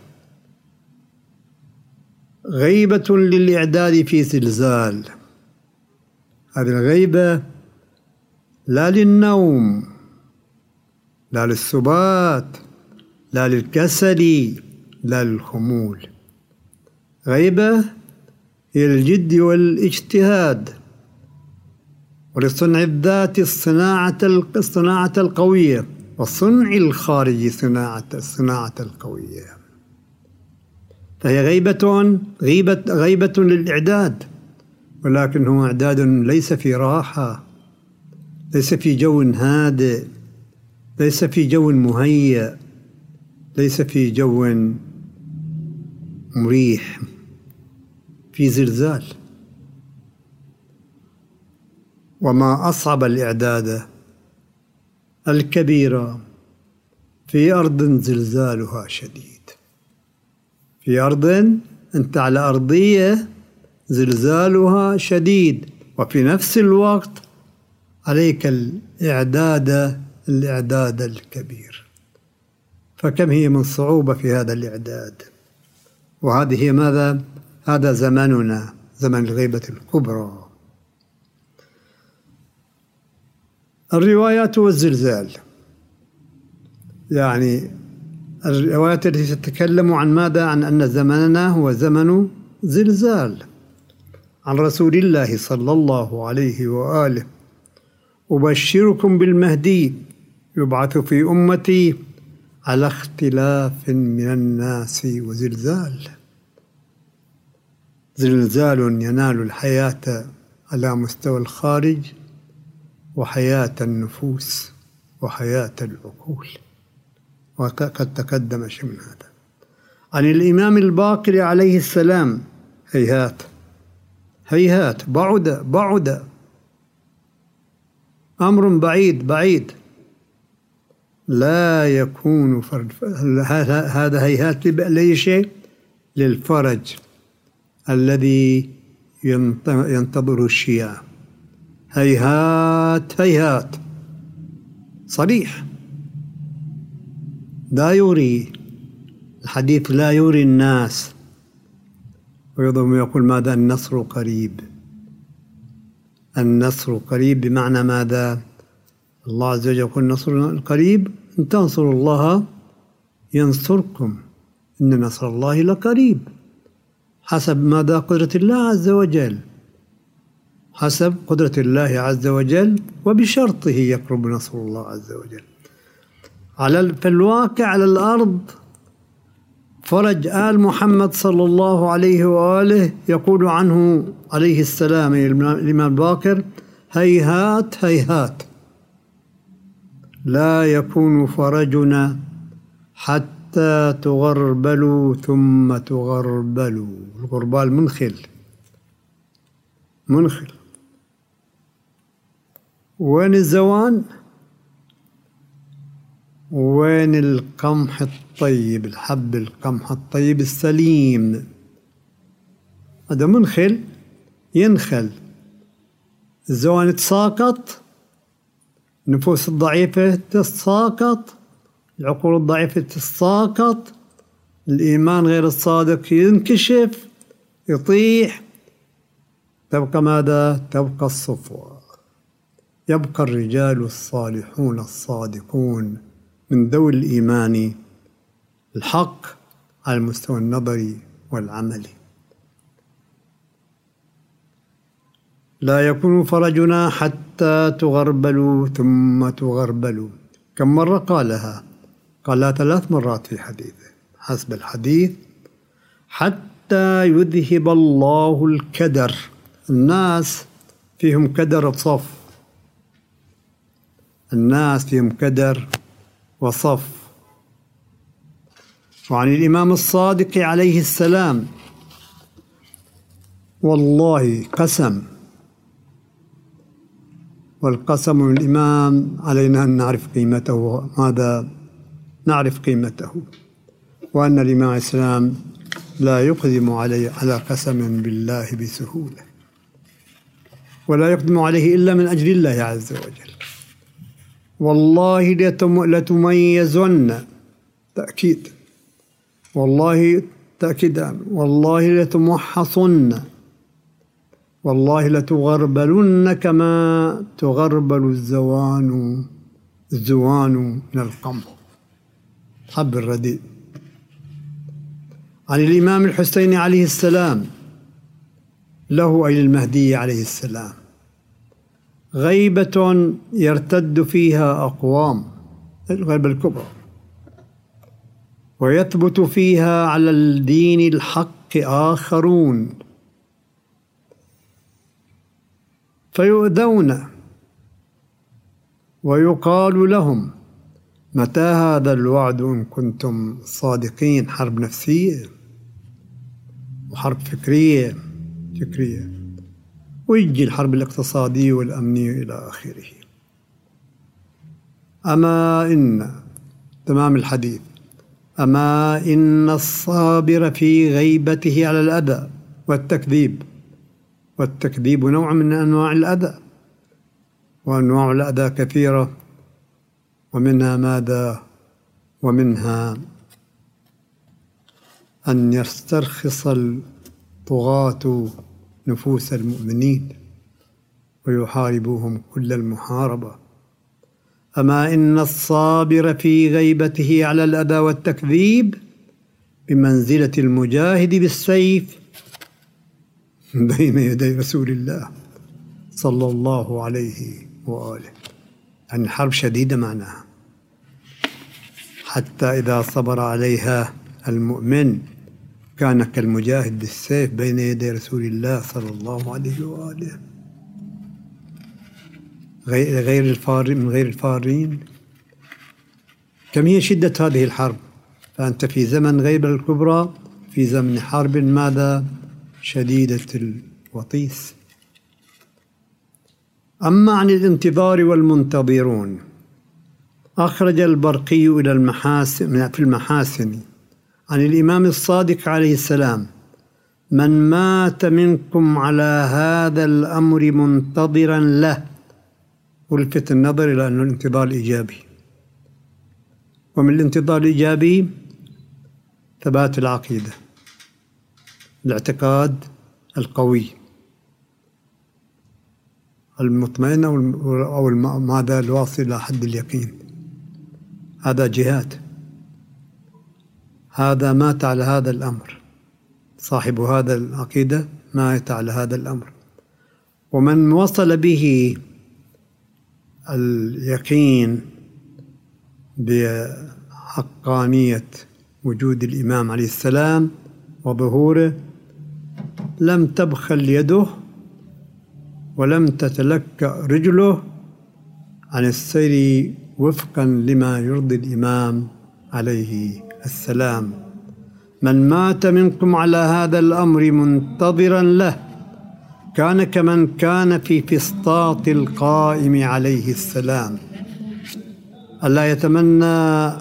غيبة للإعداد في زلزال. هذه الغيبة لا للنوم، لا للسبات، لا للكسل، لا للخمول. غيبة هي الجد والاجتهاد، ولصنع الذات الصناعة الصناعة القوية، والصنع الخارجي صناعة الصناعة القوية. فهي غيبة غيبة غيبة للإعداد، ولكن هو إعداد ليس في راحة، ليس في جو هادئ، ليس في جو مهيأ، ليس في جو مريح، في زلزال. وما أصعب الإعداد الكبيرة في أرض زلزالها شديد. في أرض أنت على أرضية زلزالها شديد، وفي نفس الوقت عليك الإعداد الإعداد الكبير. فكم هي من صعوبة في هذا الإعداد. وهذه هي ماذا؟ هذا زماننا، زمن الغيبة الكبرى. الروايات والزلزال، يعني الروايات التي تتكلم عن ماذا؟ عن أن زماننا هو زمن زلزال. عن رسول الله صلى الله عليه وآله: أبشركم بالمهدي يبعث في أمتي على اختلاف من الناس وزلزال. زلزال ينال الحياة على مستوى الخارج – وحياة النفوس وحياة العقول. وقد تقدم شيء من هذا. عن الإمام الباقر عليه السلام: هيهات هيهات، بعد بعد، أمر بعيد بعيد، لا يكون فرج. هذا هيهات لأي شيء؟ للفرج الذي ينتظر الشيعة. هيهات هيهات، صريح، لا يوري الحديث، لا يوري الناس. ويضم يقول ماذا؟ النصر قريب. النصر قريب بمعنى ماذا؟ الله عز وجل يقول النصر قريب، إن تنصروا الله ينصركم، إن نصر الله لقريب. حسب ماذا؟ قدرة الله عز وجل، حسب قدرة الله عز وجل، وبشرطه يقرب نصر الله عز وجل. على في الواقع على الأرض فرج آل محمد صلى الله عليه وآله يقول عنه عليه السلام الإمام الباقر: هيهات هيهات، لا يكون فرجنا حتى تغربلوا ثم تغربلوا. الغربال منخل منخل. وين الزوان؟ وين القمح الطيب، الحب القمح الطيب السليم، هذا منخل، ينخل. الزوان تساقط، النفوس الضعيفة تساقط، العقول الضعيفة تساقط، الإيمان غير الصادق ينكشف، يطيح، تبقى ماذا؟ تبقى الصفوة، يبقى الرجال الصالحون الصادقون من ذوي الإيمان الحق على المستوى النظري والعملي. لا يكون فرجنا حتى تغربلوا ثم تغربلوا. كم مرة قالها؟ قالها ثلاث مرات في حديثه حسب الحديث: حتى يذهب الله الكدر. الناس فيهم كدر وصف، الناس فيهم كدر وصف. وعن الإمام الصادق عليه السلام: والله قسم، والقسم الإمام علينا أن نعرف قيمته. ماذا؟ نعرف قيمته، وأن الإمام عليه السلام لا يقدم علي على قسم بالله بسهولة، ولا يقدم عليه إلا من أجل الله عز وجل. والله لتميزن، تأكيد، والله تأكيدا، والله لتمحصن، والله لتغربلن كما تغربل الزوان الزوان من القمح، حب الرديء. عن الإمام الحسين عليه السلام له أي المهدي عليه السلام: غيبة يرتد فيها أقوام، الغيبة الكبرى، ويثبت فيها على الدين الحق آخرون، فيؤذون ويقال لهم: متى هذا الوعد إن كنتم صادقين؟ حرب نفسية وحرب فكرية فكرية ويجي الحرب الاقتصادية والأمنية إلى آخره. أما إن تمام الحديث: أما إن الصابر في غيبته على الأذى والتكذيب، والتكذيب نوع من أنواع الأذى، وأنواع الأذى كثيرة، ومنها ماذا؟ ومنها أن يسترخص الطغاة نفوس المؤمنين ويحاربوهم كل المحاربة. أما إن الصابر في غيبته على الأذى والتكذيب بمنزلة المجاهد بالسيف بين يدي رسول الله صلى الله عليه وآله. يعني حرب شديدة معناها، حتى إذا صبر عليها المؤمن كان كالمجاهد بالسيف بين يدي رسول الله صلى الله عليه وآله. غير الفار من غير الفارين كم هي شدة هذه الحرب؟ فأنت في زمن غيبة الكبرى، في زمن حرب ماذا؟ شديدة الوطيس. أما عن الانتظار والمنتظرون، أخرج البرقي إلى المحاسن في المحاسن عن الإمام الصادق عليه السلام: من مات منكم على هذا الأمر منتظرا له. ولفت النظر إلى أن الانتظار الإيجابي، ومن الانتظار الإيجابي ثبات العقيدة، الاعتقاد القوي المطمئن أو ماذا الواصل إلى حد اليقين. هذا جهاد، هذا مات على هذا الأمر، صاحب هذا العقيدة مات على هذا الأمر. ومن وصل به اليقين بحقانية وجود الإمام عليه السلام وظهوره، لم تبخل يده ولم تتلكأ رجله عن السير وفقا لما يرضي الإمام عليه السلام. من مات منكم على هذا الأمر منتظرا له كان كمن كان في فسطاط القائم عليه السلام. ألا يتمنى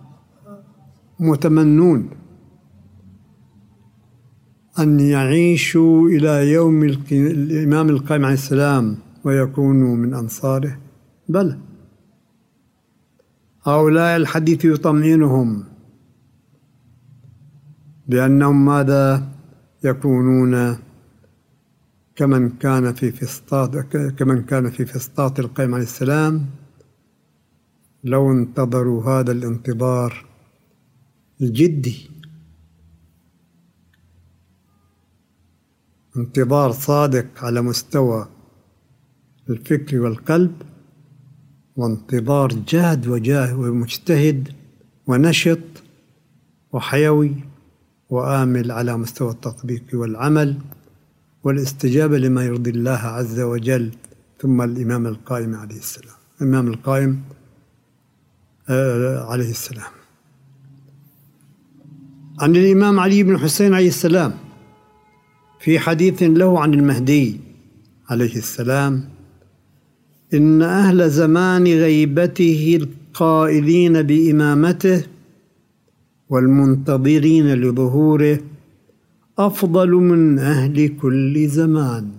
متمنون أن يعيشوا إلى يوم الإمام القائم عليه السلام ويكونوا من أنصاره؟ بل هؤلاء الحديث يطمئنهم بأنهم ماذا؟ يكونون كمن كان في فسطاط كمن كان في فسطاط القائم عليه السلام، لو انتظروا هذا الانتظار الجدي، انتظار صادق على مستوى الفكر والقلب، وانتظار جاد وجاه ومجتهد ونشط وحيوي وآمل على مستوى التطبيق والعمل والاستجابة لما يرضي الله عز وجل. ثم الإمام القائم عليه السلام، الإمام القائم آه عليه السلام. عن الإمام علي بن حسين عليه السلام في حديث له عن المهدي عليه السلام: إن أهل زمان غيبته القائلين بإمامته والمنتظرين لظهوره أفضل من أهل كل زمان.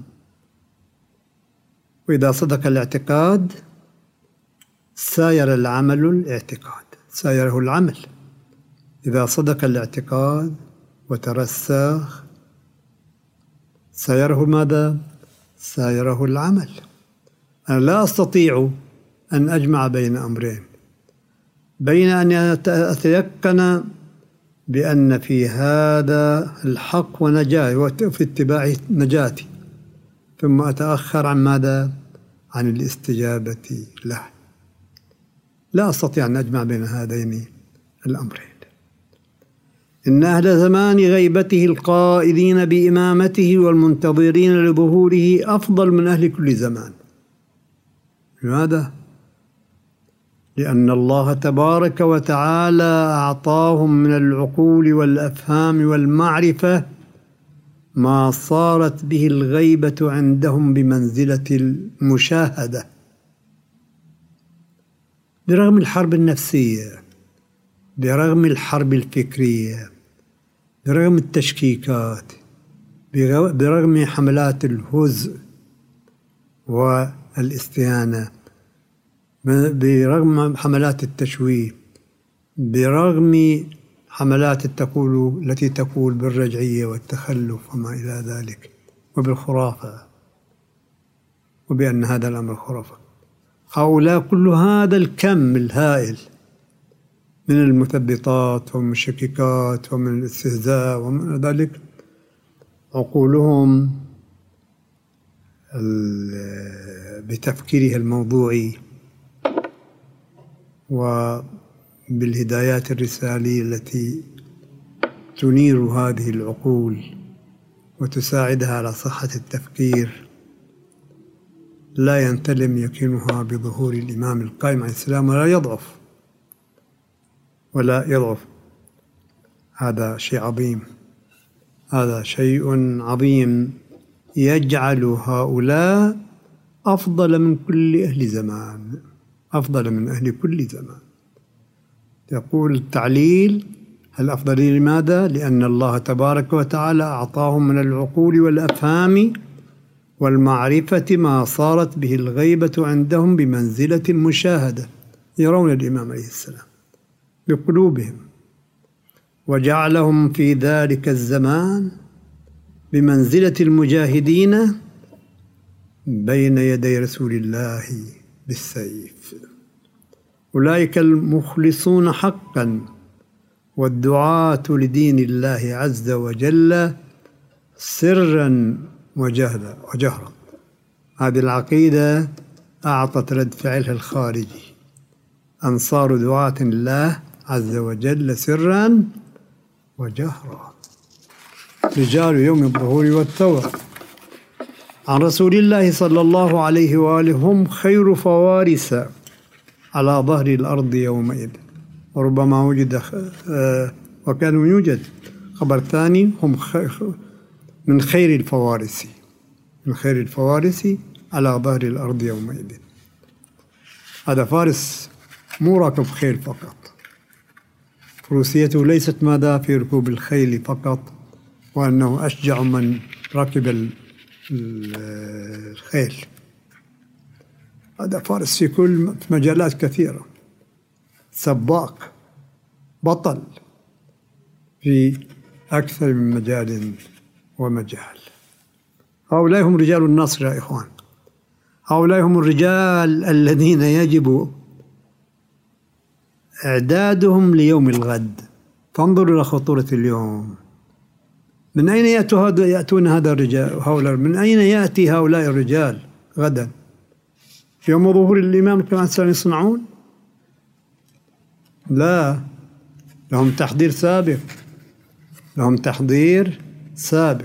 وإذا صدق الاعتقاد ساير العمل الاعتقاد سايره العمل. إذا صدق الاعتقاد وترسخ سايره ماذا؟ سايره العمل. أنا لا أستطيع أن أجمع بين أمرين، بين أن أتيقن بأن في هذا الحق ونجاة وفي اتباعه نجاتي، ثم أتأخر عن ماذا؟ عن الاستجابة له. لا أستطيع أن أجمع بين هذين الأمرين. إن أهل زمان غيبته القائلين بإمامته والمنتظرين لظهوره أفضل من أهل كل زمان. لماذا؟ لأن الله تبارك وتعالى أعطاهم من العقول والأفهام والمعرفة ما صارت به الغيبة عندهم بمنزلة المشاهدة، برغم الحرب النفسية، برغم الحرب الفكرية، برغم التشكيكات، برغم حملات الهزء والاستهانة، برغم حملات التشويه، برغم حملات التقول التي تقول بالرجعية والتخلف وما إلى ذلك، وبالخرافة، وبأن هذا الأمر خرافة. هؤلاء كل هذا الكم الهائل من المثبطات والمشككات ومن الاستهزاء ومن ذلك، عقولهم بتفكيرها الموضوعي وبالهدايات الرسالية التي تنير هذه العقول وتساعدها على صحة التفكير، لا ينتلم يقينها بظهور الإمام القائم عليه السلام ولا يضعف. ولا يضعف. هذا شيء عظيم، هذا شيء عظيم يجعل هؤلاء أفضل من كل أهل زمان، أفضل من أهل كل زمان. يقول التعليل: هل أفضل لماذا؟ لأن الله تبارك وتعالى أعطاهم من العقول والأفهام والمعرفة ما صارت به الغيبة عندهم بمنزلة المشاهدة، يرون الإمام عليه السلام بقلوبهم، وجعلهم في ذلك الزمان بمنزلة المجاهدين بين يدي رسول الله بالسيف. أولئك المخلصون حقا والدعاة لدين الله عز وجل سرا وجهلا وجهرا. هذه العقيدة أعطت رد فعلها الخارجي، أنصار دعاة الله عز وجل سرا وجهرا، رجال يوم الظهور والثورة. عن رسول الله صلى الله عليه وآله: هم خير فوارس على ظهر الأرض يومئذ. وربما وجد وكان يوجد خبر ثاني: هم من خير الفوارس، من خير الفوارس على ظهر الأرض يومئذ. هذا فارس مو راكب خيل فقط، فروسيته ليست ماذا في ركوب الخيل فقط، وأنه أشجع من ركب الخيل. هذا فارس في كل مجالات كثيرة، سباق، بطل في أكثر من مجال ومجال. هؤلاء هم رجال النصر يا إخوان، هؤلاء هم الرجال الذين يجب إعدادهم ليوم الغد. فانظروا إلى خطورة اليوم. من أين يأتون هذا الرجال هؤلاء؟ من أين يأتي هؤلاء الرجال غدا يوم ظهور الإمام كما سيصنعون؟ لا، لهم تحضير سابق، لهم تحضير سابق.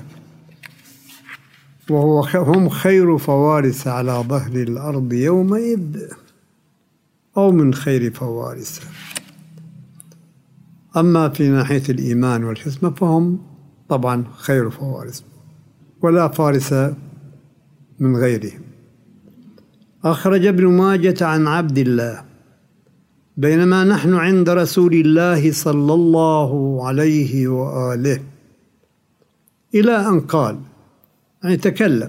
وهو هم خير فوارس على ظهر الأرض يومئذ، أو من خير فوارس. أما في ناحية الإيمان والحسمة فهم طبعا خير فوارس، ولا فارس من غيرهم. أخرج ابن ماجة عن عبد الله: بينما نحن عند رسول الله صلى الله عليه وآله إلى أن قال، يعني تكلم: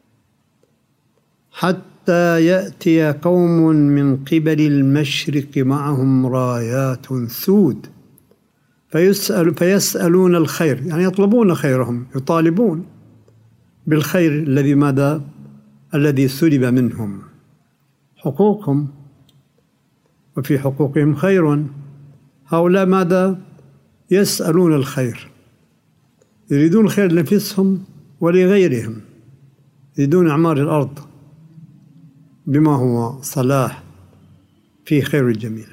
حتى يأتي قوم من قبل المشرق معهم رايات سود فيسأل فيسألون الخير، يعني يطلبون خيرهم، يطالبون بالخير الذي ماذا؟ الذي سلب منهم، حقوقهم، وفي حقوقهم خير. هؤلاء ماذا؟ يسألون الخير، يريدون خير لنفسهم ولغيرهم، يريدون إعمار الأرض بما هو صلاح في خير الجميع.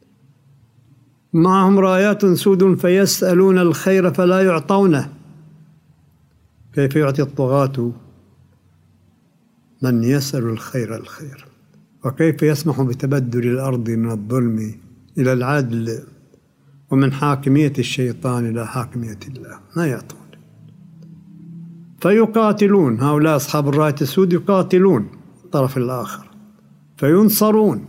معهم رايات سود فيسألون الخير فلا يعطونه. كيف يعطي الطغاة من يسأل الخير الخير؟ وكيف يسمح بتبدل الأرض من الظلم إلى العدل ومن حاكمية الشيطان إلى حاكمية الله؟ ما يعطون. فيقاتلون، هؤلاء أصحاب الراية السود يقاتلون الطرف الآخر فينصرون.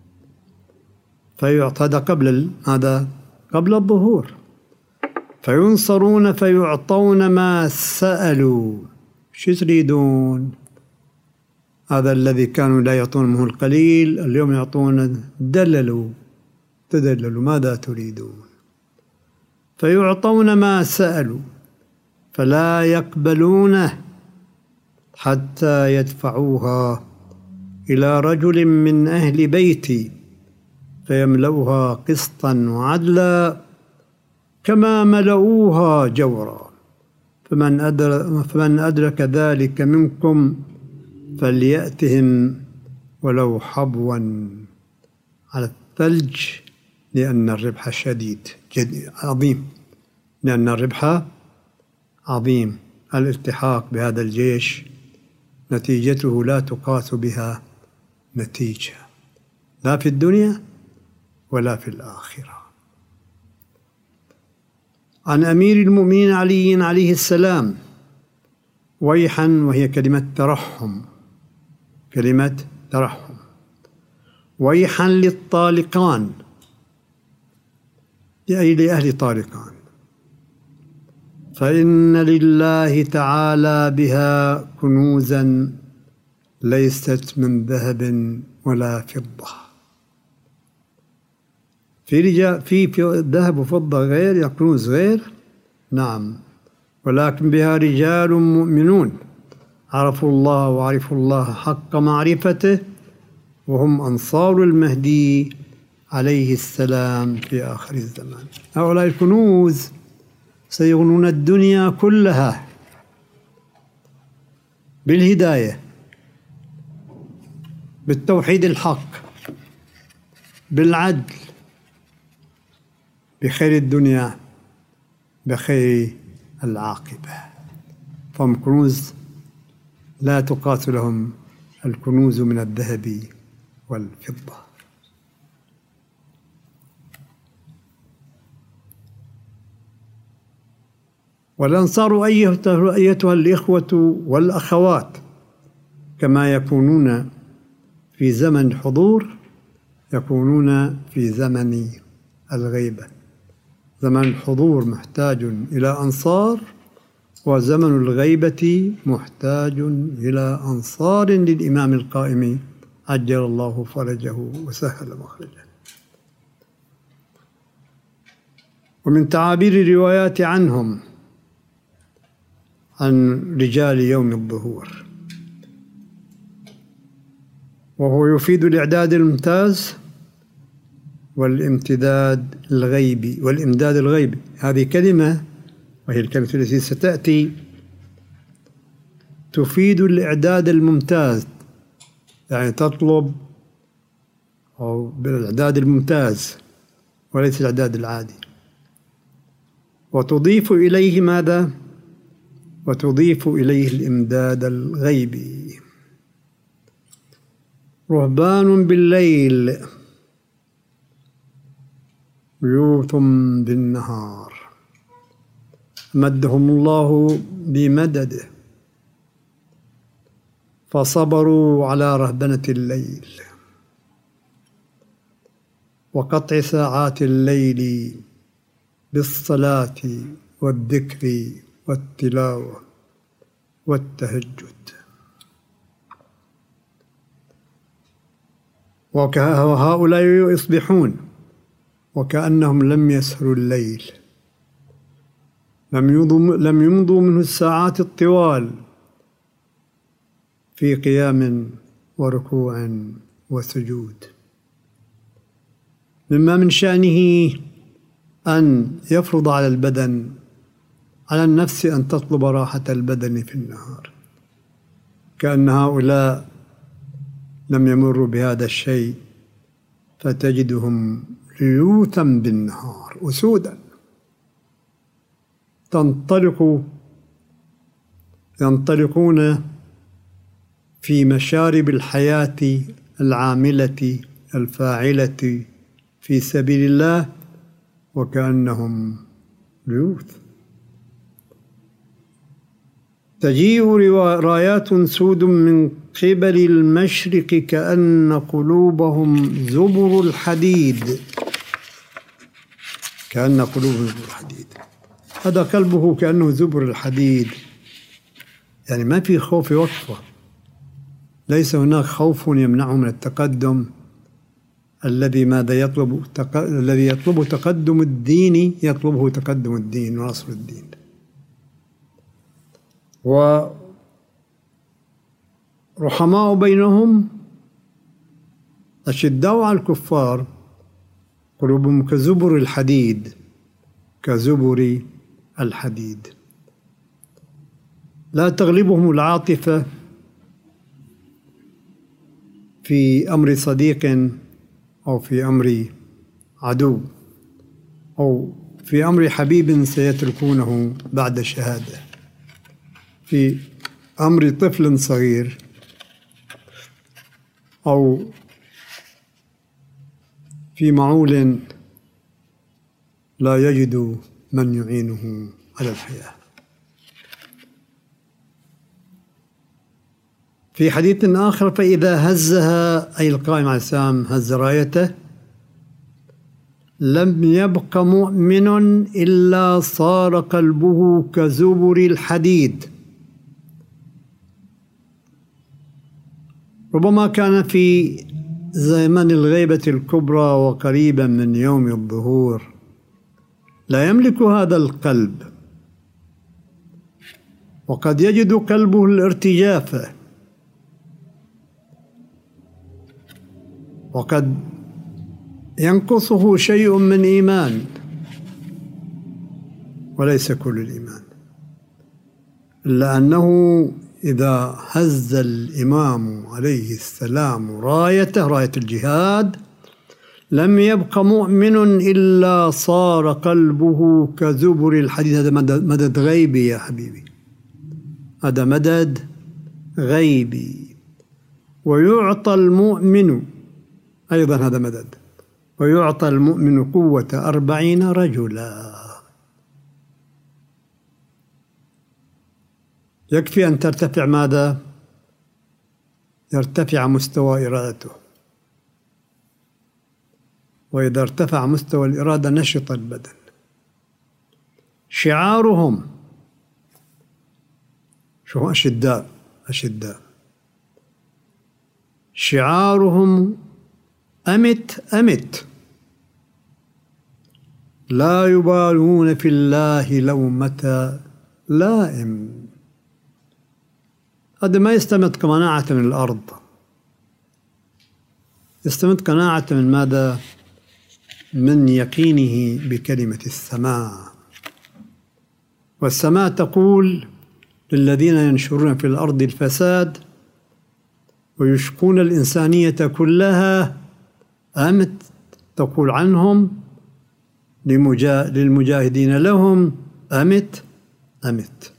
فيعتدى قبل هذا قبل الظهور، فينصرون فيعطون ما سألوا. شو تريدون؟ هذا الذي كانوا لا يعطونه القليل اليوم يعطون، دللوا تدللوا ماذا تريدون؟ فيعطون ما سألوا فلا يقبلونه حتى يدفعوها إلى رجل من أهل بيتي فيملؤها قسطا وعدلا كما ملؤوها جورا. فمن أدرك, فمن أدرك ذلك منكم فليأتهم ولو حبوا على الثلج، لأن الربح شديد جد عظيم، لأن الربح عظيم. الالتحاق بهذا الجيش نتيجته لا تقاس بها نتيجة، لا في الدنيا ولا في الآخرة. عن أمير المؤمنين علي عليه السلام: ويحا، وهي كلمة ترحم، كلمة ترحم، ويحا للطالقان، أي لأهل طالقان، فإن لله تعالى بها كنوزا ليست من ذهب ولا فضة. في رجال في ذهب وفضة غير، كنوز غير، نعم، ولكن بها رجال مؤمنون عرفوا الله وعرفوا الله حق معرفته، وهم أنصار المهدي عليه السلام في آخر الزمان. هؤلاء الكنوز سيغنون الدنيا كلها بالهداية، بالتوحيد الحق، بالعدل، بخير الدنيا، بخير العاقبة. فهم كنوز لا تقاس لهم الكنوز من الذهب والفضة. والأنصار أيتها الإخوة والأخوات كما يكونون في زمن الحضور يكونون في زمن الغيبة. زمن الحضور محتاج إلى أنصار، وزمن الغيبة محتاج إلى أنصار للإمام القائم عجل الله فرجه وسهل مخرجه. ومن تعابير الروايات عنهم، عن رجال يوم الظهور، وهو يفيد الإعداد الممتاز والامتداد الغيبي والإمداد الغيبي. هذه كلمة، وهي الكلمة التي ستأتي، تفيد الإعداد الممتاز، يعني تطلب أو بالإعداد الممتاز وليس الإعداد العادي، وتضيف إليه ماذا؟ وتضيف إليه الإمداد الغيبي. رهبان بالليل، بيوت بالنهار، مدهم الله بمدده، فصبروا على رهبنة الليل وقطع ساعات الليل بالصلاة والذكر والتلاوة والتهجد. وهؤلاء يصبحون وكأنهم لم يسهروا الليل، لم يمضوا لم يمضوا منه الساعات الطوال في قيام وركوع وسجود. مما من شأنه أن يفرض على البدن، على النفس، أن تطلب راحة البدن في النهار، كأن هؤلاء لم يمروا بهذا الشيء، فتجدهم ليوثا بالنهار، أسودا تنطلق ينطلقون في مشارب الحياة العاملة الفاعلة في سبيل الله، وكأنهم ليوث. تجيء رايات سود من قبل المشرق كأن قلوبهم زبر الحديد، كأن قلوبهم زبر الحديد. هذا قلبه كأنه زبر الحديد، يعني ما في خوف وقفة، ليس هناك خوف يمنعه من التقدم الذي ماذا يطلب تق... الذي يطلبه تقدم الدين، يطلبه تقدم الدين ونصر الدين. ورحماء بينهم أشداء على الكفار، قلوبهم كزبر الحديد، كزبر الحديد، لا تغلبهم العاطفة في أمر صديق أو في أمر عدو أو في أمر حبيب سيتركونه بعد الشهادة، في أمر طفل صغير أو في معول لا يجد من يعينه على الحياة. في حديث آخر: فإذا هزها، أي القائم على الإسلام هز رايته، لم يبق مؤمن إلا صار قلبه كزبر الحديد. ربما كان في زمن الغيبة الكبرى وقريبا من يوم الظهور لا يملك هذا القلب، وقد يجد قلبه الارتجاف، وقد ينقصه شيء من إيمان، وليس كل الإيمان، إلا أنه إذا هز الإمام عليه السلام رايته، راية الجهاد، لم يبق مؤمن إلا صار قلبه كزبر الحديد. هذا مدد غيبي يا حبيبي، هذا مدد غيبي. ويعطى المؤمن أيضا، هذا مدد، ويعطى المؤمن قوة أربعين رجلا. يكفي أن ترتفع ماذا؟ يرتفع مستوى إرادته، وإذا ارتفع مستوى الإرادة نشط البدن. شعارهم شو؟ أشداء أشداء شعارهم أمت أمت، لا يبالون في الله لومة لائم. هذا ما يستمد قناعة من الأرض، يستمد قناعة من ماذا؟ من يقينه بكلمة السماء. والسماء تقول للذين ينشرون في الأرض الفساد ويشقون الإنسانية كلها، أمت تقول عنهم للمجاهدين لهم أمت أمت.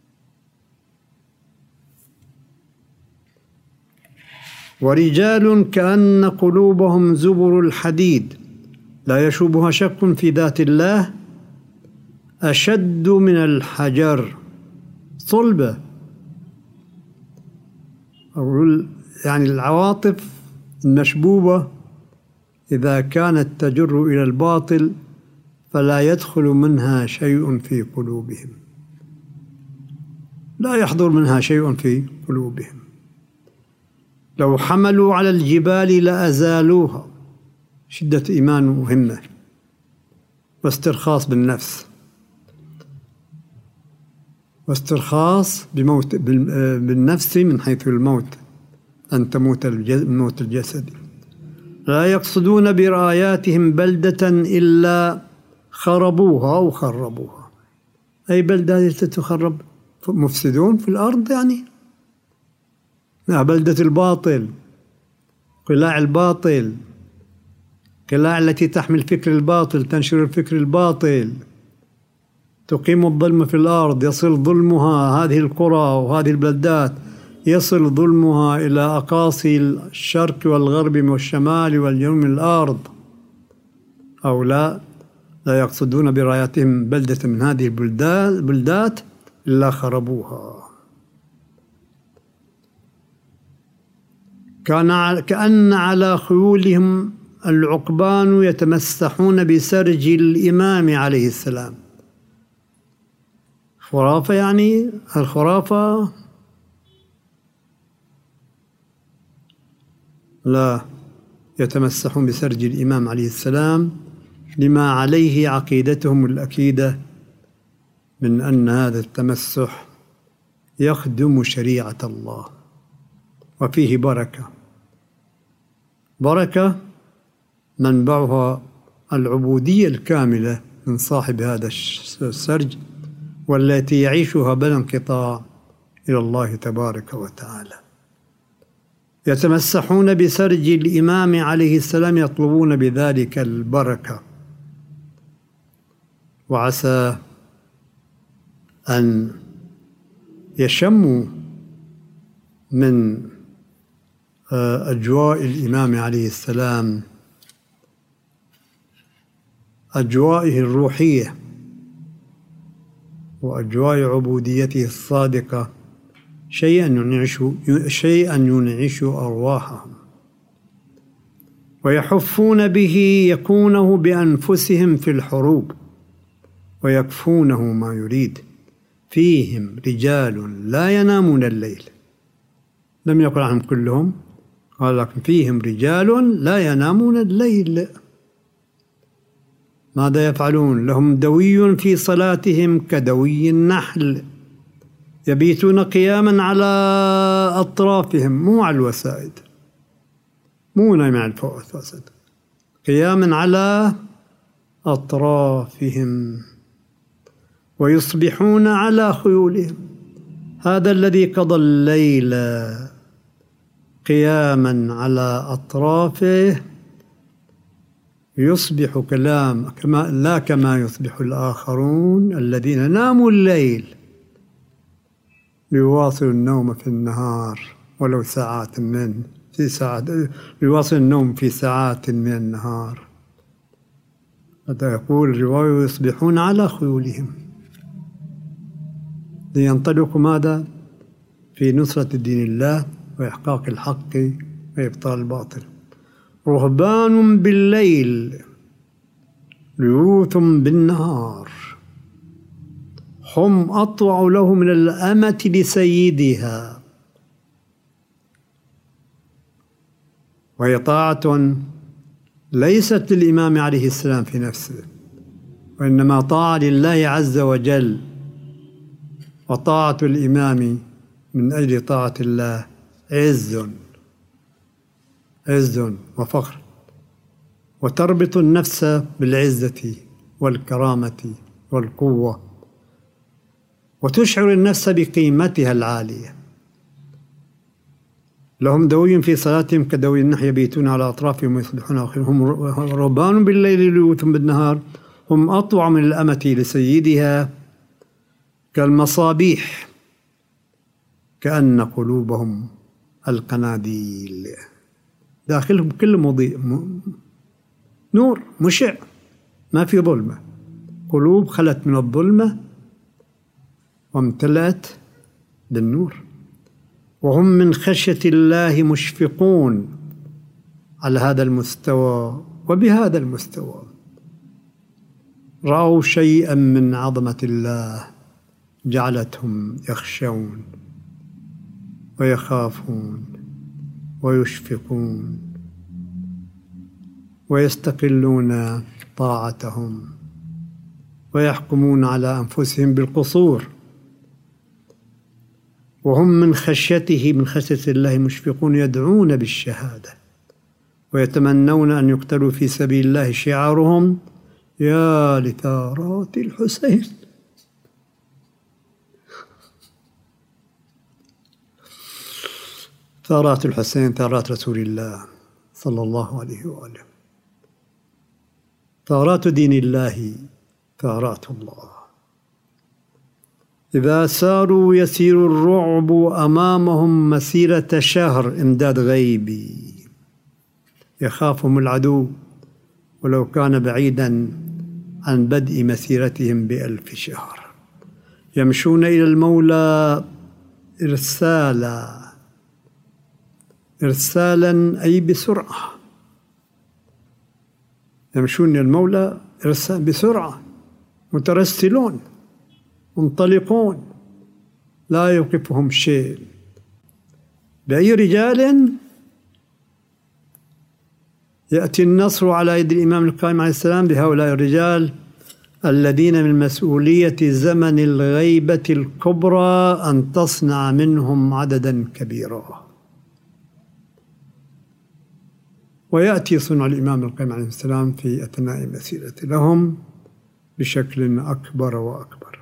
ورجال كأن قلوبهم زبر الحديد لا يشوبها شك في ذات الله، أشد من الحجر صلبة. أقول يعني العواطف المشبوبة إذا كانت تجر إلى الباطل فلا يدخل منها شيء في قلوبهم، لا يحضر منها شيء في قلوبهم. لو حملوا على الجبال لأزالوها. شدة إيمان وهمة واسترخاص بالنفس، واسترخاص بموت بالنفس من حيث الموت، أن تموت الموت الجسدي. لا يقصدون براياتهم بلدة إلا خربوها أو خربوها. أي بلدة تتخرب؟ مفسدون في الأرض يعني، بلدة الباطل، قلاع الباطل، قلاع التي تحمل فكر الباطل، تنشر الفكر الباطل، تقيم الظلم في الأرض. يصل ظلمها هذه القرى وهذه البلدات، يصل ظلمها إلى أقاصي الشرق والغرب والشمال والجنوب من الأرض. أو لا لا يقصدون براياتهم بلدة من هذه البلدات إلا خربوها. كان كأن على خيولهم العقبان يتمسحون بسرج الإمام عليه السلام. خرافة يعني، الخرافة لا، يتمسحون بسرج الإمام عليه السلام لما عليه عقيدتهم الأكيدة من أن هذا التمسح يخدم شريعة الله وفيه بركة. بركة منبعها العبودية الكاملة من صاحب هذا السرج، والتي يعيشها بلا انقطاع إلى الله تبارك وتعالى. يتمسحون بسرج الإمام عليه السلام، يطلبون بذلك البركة، وعسى أن يشموا من أجواء الإمام عليه السلام، أجوائه الروحية وأجواء عبوديته الصادقة شيئا ينعش شيئا ينعش أرواحهم، ويحفون به يكونه بأنفسهم في الحروب ويكفونه ما يريد. فيهم رجال لا ينامون الليل، لم يقل عنهم كلهم، قال لكن فيهم رجال لا ينامون الليل. ماذا يفعلون؟ لهم دوي في صلاتهم كدوي النحل، يبيتون قياما على أطرافهم، مو على الوسائد، مو نايم على الفواسد، قياما على أطرافهم، ويصبحون على خيولهم. هذا الذي قضى الليل قياما على أطرافه يصبح كلام كما لا كما يصبح الآخرون الذين ناموا الليل ليواصلوا النوم في النهار ولو ساعات من في ساعات ليواصلوا النوم في ساعات من النهار. هذا يقول الرواية يصبحون على خيولهم لينطلقوا ماذا؟ في نصرة دين الله وإحقاق الحق وإبطال الباطل. رهبان بالليل ليوث بالنهار، هم أطوع له من الأمة لسيدها. وهي طاعة ليست للإمام عليه السلام في نفسه، وإنما طاعة لله عز وجل. وطاعة الإمام من أجل طاعة الله عز عز وفخر، وتربط النفس بالعزة والكرامة والقوة، وتشعر النفس بقيمتها العالية. لهم دوي في صلاتهم كدوي النحل، يبيتون على أطرافهم ويصبحون آخرهم. هم رهبان بالليل ليوث بالنهار، هم أطوع من الأمة لسيدها كالمصابيح، كأن قلوبهم القناديل، داخلهم كل مضيء نور مشع، ما في ظلمة. قلوب خلت من الظلمة وامتلأت بالنور. وهم من خشية الله مشفقون على هذا المستوى وبهذا المستوى. رأوا شيئا من عظمة الله جعلتهم يخشون ويخافون ويشفقون ويستقلون طاعتهم ويحكمون على أنفسهم بالقصور. وهم من خشيته من خشية الله مشفقون، يدعون بالشهادة ويتمنون أن يقتلوا في سبيل الله. شعارهم يا لثارات الحسين. ثارات الحسين ثارات رسول الله صلى الله عليه وآله. ثارات دين الله ثارات الله. إذا ساروا يسير الرعب أمامهم مسيرة شهر. إمداد غيبي، يخافهم العدو ولو كان بعيدا عن بدء مسيرتهم بألف شهر. يمشون إلى المولى إرسالا، إرسالا أي بسرعة. يمشون إلى المولى إرسالا بسرعة، مترسلون منطلقون، لا يوقفهم شيء. بأي رجال يأتي النصر على يد الإمام القائم عليه السلام؟ بهؤلاء الرجال الذين من مسؤولية زمن الغيبة الكبرى أن تصنع منهم عددا كبيرا. ويأتي صنع الإمام القائم عليه السلام في أثناء مسيرة لهم بشكل أكبر وأكبر.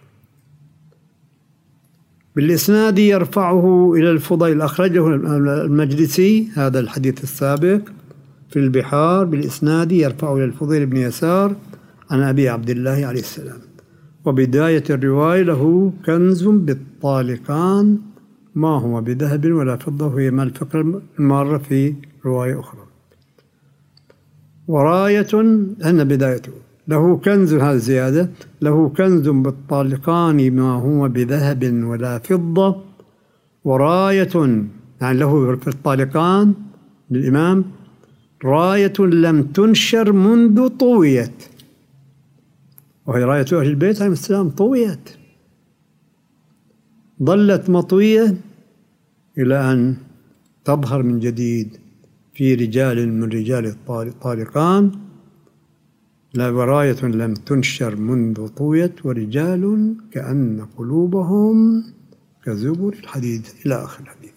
بالإسناد يرفعه إلى الفضيل، أخرجه المجلسي هذا الحديث السابق في البحار، بالإسناد يرفعه إلى الفضيل بن يسار عن أبي عبد الله عليه السلام. وبداية الرواية له كنز بالطالقان ما هو بذهب ولا فضة، وهي ما الفقرة المارة في رواية أخرى. وراية أن بدايته له كنز، هذا زيادة، له كنز بالطالقان ما هو بذهب ولا فضة، وراية، يعني له في الطالقان للإمام راية لم تنشر منذ طويت، وهي راية أهل البيت عليهم السلام، طويت، ظلت مطوية إلى أن تظهر من جديد في رجال من رجال الطالقان، لا وراية لم تنشر منذ طويت، ورجال كأن قلوبهم كزبر الحديد، إلى آخر الحديث.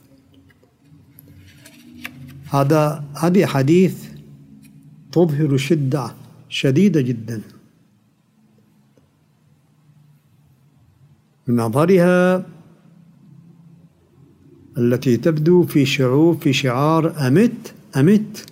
هذا هذه حديث تظهر شدة شديدة جدا. من أظهرها التي تبدو في شعور في شعار أمت أمت،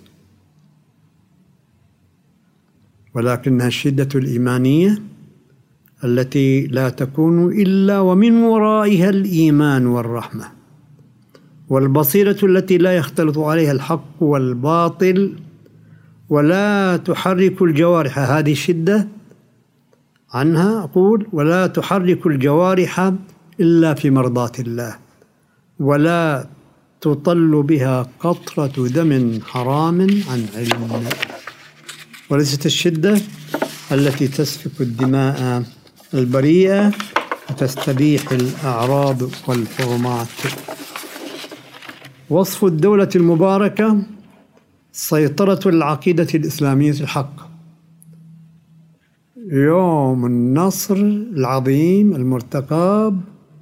ولكنها الشدة الإيمانية التي لا تكون إلا ومن ورائها الإيمان والرحمة، والبصيرة التي لا يختلط عليها الحق والباطل، ولا تحرك الجوارح. هذه الشدة عنها أقول: ولا تحرك الجوارح إلا في مرضاة الله، ولا تطل بها قطرة دم حرام عن علم. وليست الشدة التي تسفك الدماء البريئة وتستبيح الأعراض والحرمات. وصف الدولة المباركة: سيطرة العقيدة الإسلامية الحق. يوم النصر العظيم المرتقب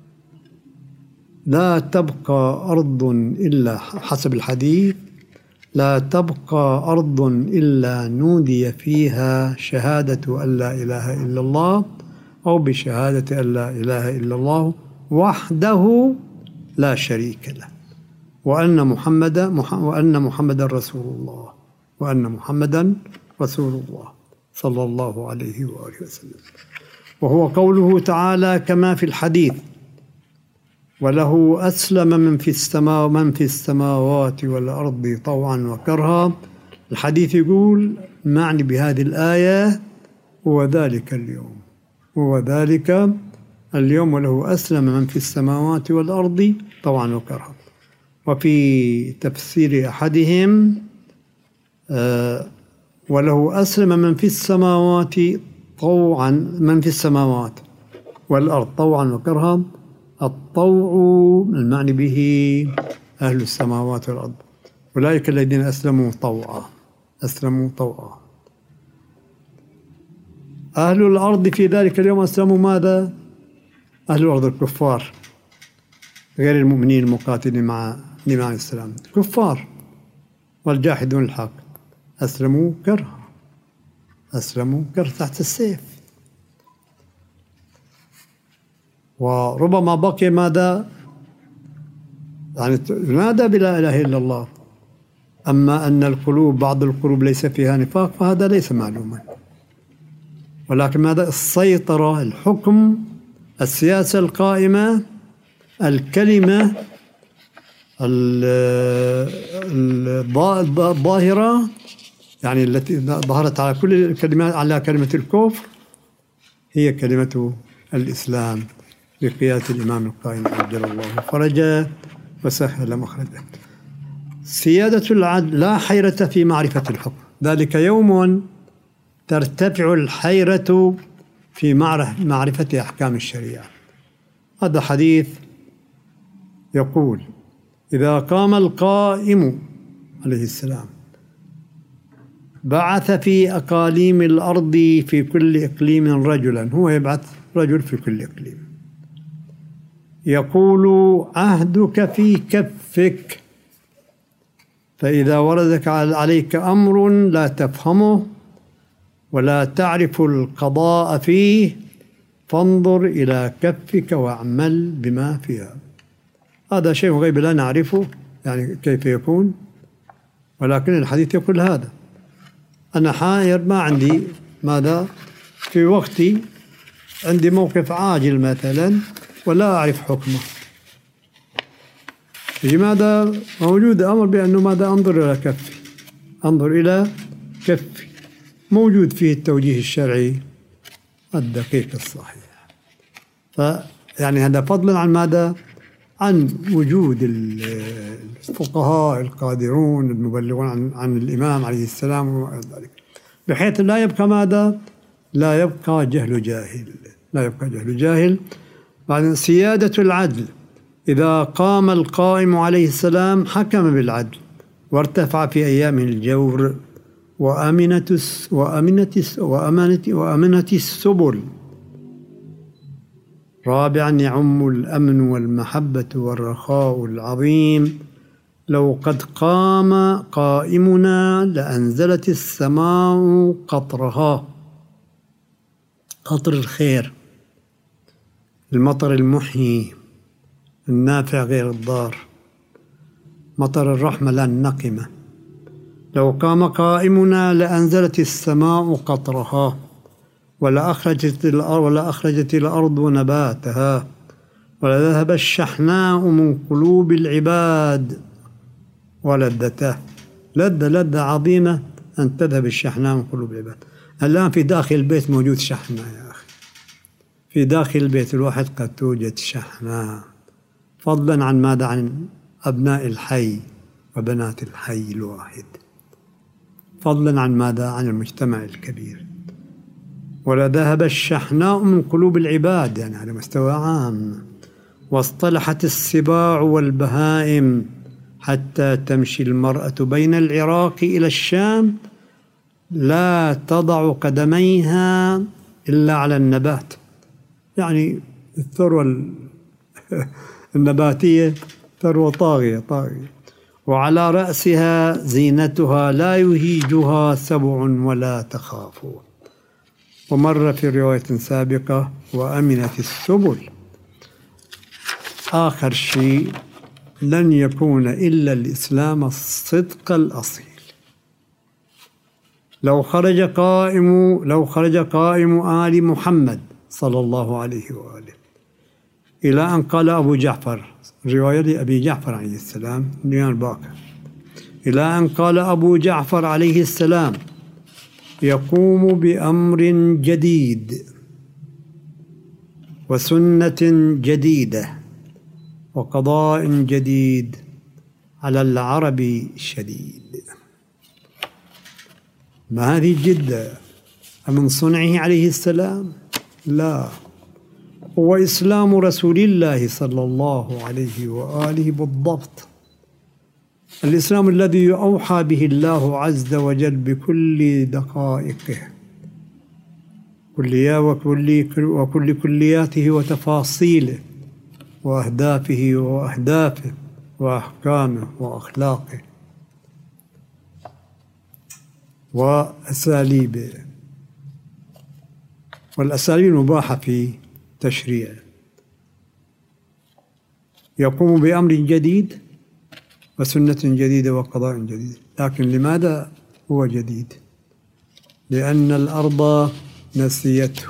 لا تبقى أرض إلا، حسب الحديث، لا تبقى أرض إلا نودي فيها شهادة أن لا إله إلا الله، أو بشهادة أن لا إله إلا الله وحده لا شريك له، وأن محمدا وأن محمدا رسول الله، وأن محمدا رسول الله صلى الله عليه وآله وسلم. وهو قوله تعالى كما في الحديث: وله أسلم من في السماء من في السماوات والأرض طوعا وكرها. الحديث يقول معني بهذه الآية: هو ذلك اليوم، هو ذلك اليوم وله أسلم من في السماوات والأرض طوعا وكرها. وفي تفسير أحدهم آه وله أسلم من في السماوات طوعا من في السماوات والأرض طوعا وكرها. الطوع المعني به أهل السماوات والأرض، أولئك الذين أسلموا طوعا، أسلموا طوعا. أهل الأرض في ذلك اليوم أسلموا ماذا؟ أهل الأرض الكفار غير المؤمنين المقاتلين مع النبي عليه السلام، كفار والجاحدون الحق، أسلموا كرها، أسلموا كره تحت السيف. وربما بقي ماذا؟ يعني ينادى بلا إله إلا الله. أما أن القلوب بعض القلوب ليس فيها نفاق فهذا ليس معلوما، ولكن ماذا؟ السيطرة، الحكم، السياسة القائمة، الكلمة الظاهرة، يعني التي ظهرت على كل الكلمات، على كلمة الكفر، هي كلمة الإسلام بقيادة الإمام القائم عجل الله فرجه وسهل مخرجه. سيادة العدل: لا حيرة في معرفة الحكم، ذلك يوم ترتفع الحيرة في معرفة أحكام الشريعة. هذا حديث يقول: إذا قام القائم عليه السلام بعث في أقاليم الأرض في كل إقليم رجلا، هو يبعث رجل في كل إقليم، يقول: عهدك في كفك، فإذا وردك عليك أمر لا تفهمه ولا تعرف القضاء فيه فانظر إلى كفك واعمل بما فيها. هذا شيء غيب لا نعرفه يعني كيف يكون، ولكن الحديث يقول هذا. أنا حائر، ما عندي ماذا في وقتي، عندي موقف عاجل مثلا ولا أعرف حكمه، لماذا موجود أمر بأنه ماذا؟ أنظر إلى كفي، أنظر إلى كفي موجود فيه التوجيه الشرعي الدقيق الصحيح. فيعني هذا فضلا عن ماذا؟ عن وجود الفقهاء القادرون المبلغون عن, عن الإمام عليه السلام وغير ذلك، بحيث لا يبقى ماذا؟ لا يبقى جهل جاهل، لا يبقى جهل جاهل. بعد سيادة العدل، إذا قام القائم عليه السلام حكم بالعدل وارتفع في أيامه الجور وأمنة وأمنة وأمنة وأمنة السبل. رابعا يعم الأمن والمحبة والرخاء العظيم. لو قد قام قائمنا لأنزلت السماء قطرها، قطر الخير، المطر المحيي النافع غير الضار، مطر الرحمة لا النقمة. لو قام قائمنا لأنزلت السماء قطرها ولا أخرجت الأرض, ولا أخرجت الأرض نباتها ولذهب الشحناء من قلوب العباد ولذته. لذة لذة عظيمة أن تذهب الشحناء من قلوب العباد. الآن في داخل البيت موجود شحناء يا أخي، في داخل البيت الواحد قد توجد شحناء، فضلا عن ماذا؟ عن أبناء الحي وبنات الحي الواحد، فضلا عن ماذا؟ عن المجتمع الكبير. ولذهب الشحناء من قلوب العباد، يعني على مستوى عام. واصطلحت السباع والبهائم حتى تمشي المرأة بين العراق إلى الشام لا تضع قدميها إلا على النبات، يعني الثروة النباتية ثروة طاغية طاغية. وعلى رأسها زينتها لا يهيجها سبع ولا تخاف. ومر في رواية سابقة وأمنت السبل. آخر شيء لن يكون إلا الإسلام الصدق الأصيل. لو خرج قائم لو خرج قائم آل محمد صلى الله عليه وآله إلى أن قال أبو جعفر، رواية لأبي جعفر عليه السلام من الباقر، إلى أن قال أبو جعفر عليه السلام يقوم بأمر جديد وسنة جديدة وقضاء جديد على العرب شديد. ما هذه الجدة من صنعه عليه السلام؟ لا، هو إسلام رسول الله صلى الله عليه وآله بالضبط، الإسلام الذي أوحى به الله عز وجل بكل دقائقه وكل وكل كلياته وتفاصيله وأهدافه وأهدافه وأحكامه وأخلاقه وأساليبه والأساليب المباحة في تشريعه. يقوم بأمر جديد وسنة جديدة وقضاء جديد. لكن لماذا هو جديد؟ لأن الأرض نسيته،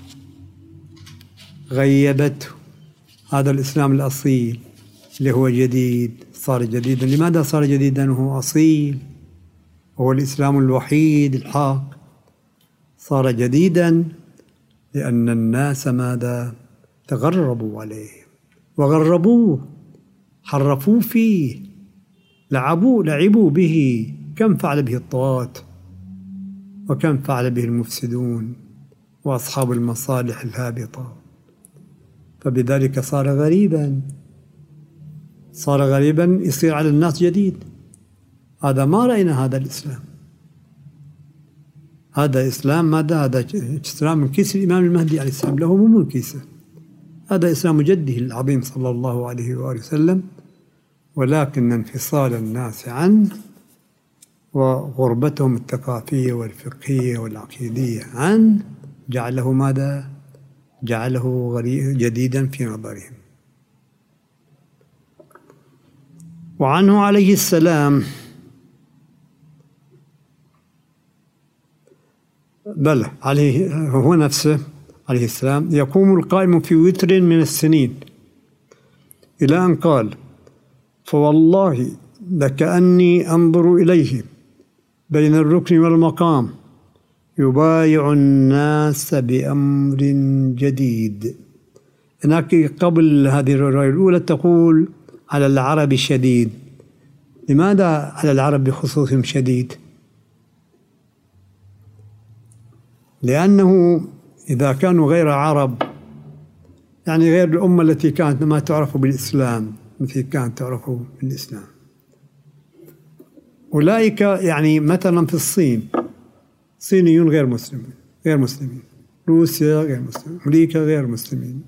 غيبته. هذا الإسلام الأصيل اللي هو جديد صار جديدا. لماذا صار جديدا وهو أصيل؟ هو الإسلام الوحيد الحق. صار جديدا لأن الناس ماذا؟ تغربوا عليه وغربوه، حرفوا فيه، لعبوا لعبوا به. كم فعل به الطغاة وكم فعل به المفسدون وأصحاب المصالح الهابطة. فبذلك صار غريبا، صار غريبا يصير على الناس جديد. هذا ما رأينا هذا الإسلام. هذا إسلام ماذا؟ هذا إسلام من كيس الإمام المهدي عليه السلام، له مو من كيسه. هذا إسلام جده العظيم صلى الله عليه وآله وسلم، ولكن انفصال الناس عنه وغربتهم الثقافية والفقهية والعقيدية عنه جعله ماذا؟ جعله غريب جديدا في نظرهم. وعنه عليه السلام بل عليه هو نفسه عليه السلام يقوم القائم في وتر من السنين إلى أن قال فوالله لكأني أنظر إليه بين الركن والمقام يبايع الناس بأمر جديد. هناك قبل هذه الرواية الأولى تقول على العرب شديد. لماذا على العرب بخصوصهم شديد؟ لأنه إذا كانوا غير عرب، يعني غير الأمة التي كانت ما تعرف بالإسلام مثل كانت تعرف بالإسلام، أولئك يعني مثلا في الصين صينيون غير مسلمين غير مسلمين روسيا غير مسلمين، أمريكا غير مسلمين،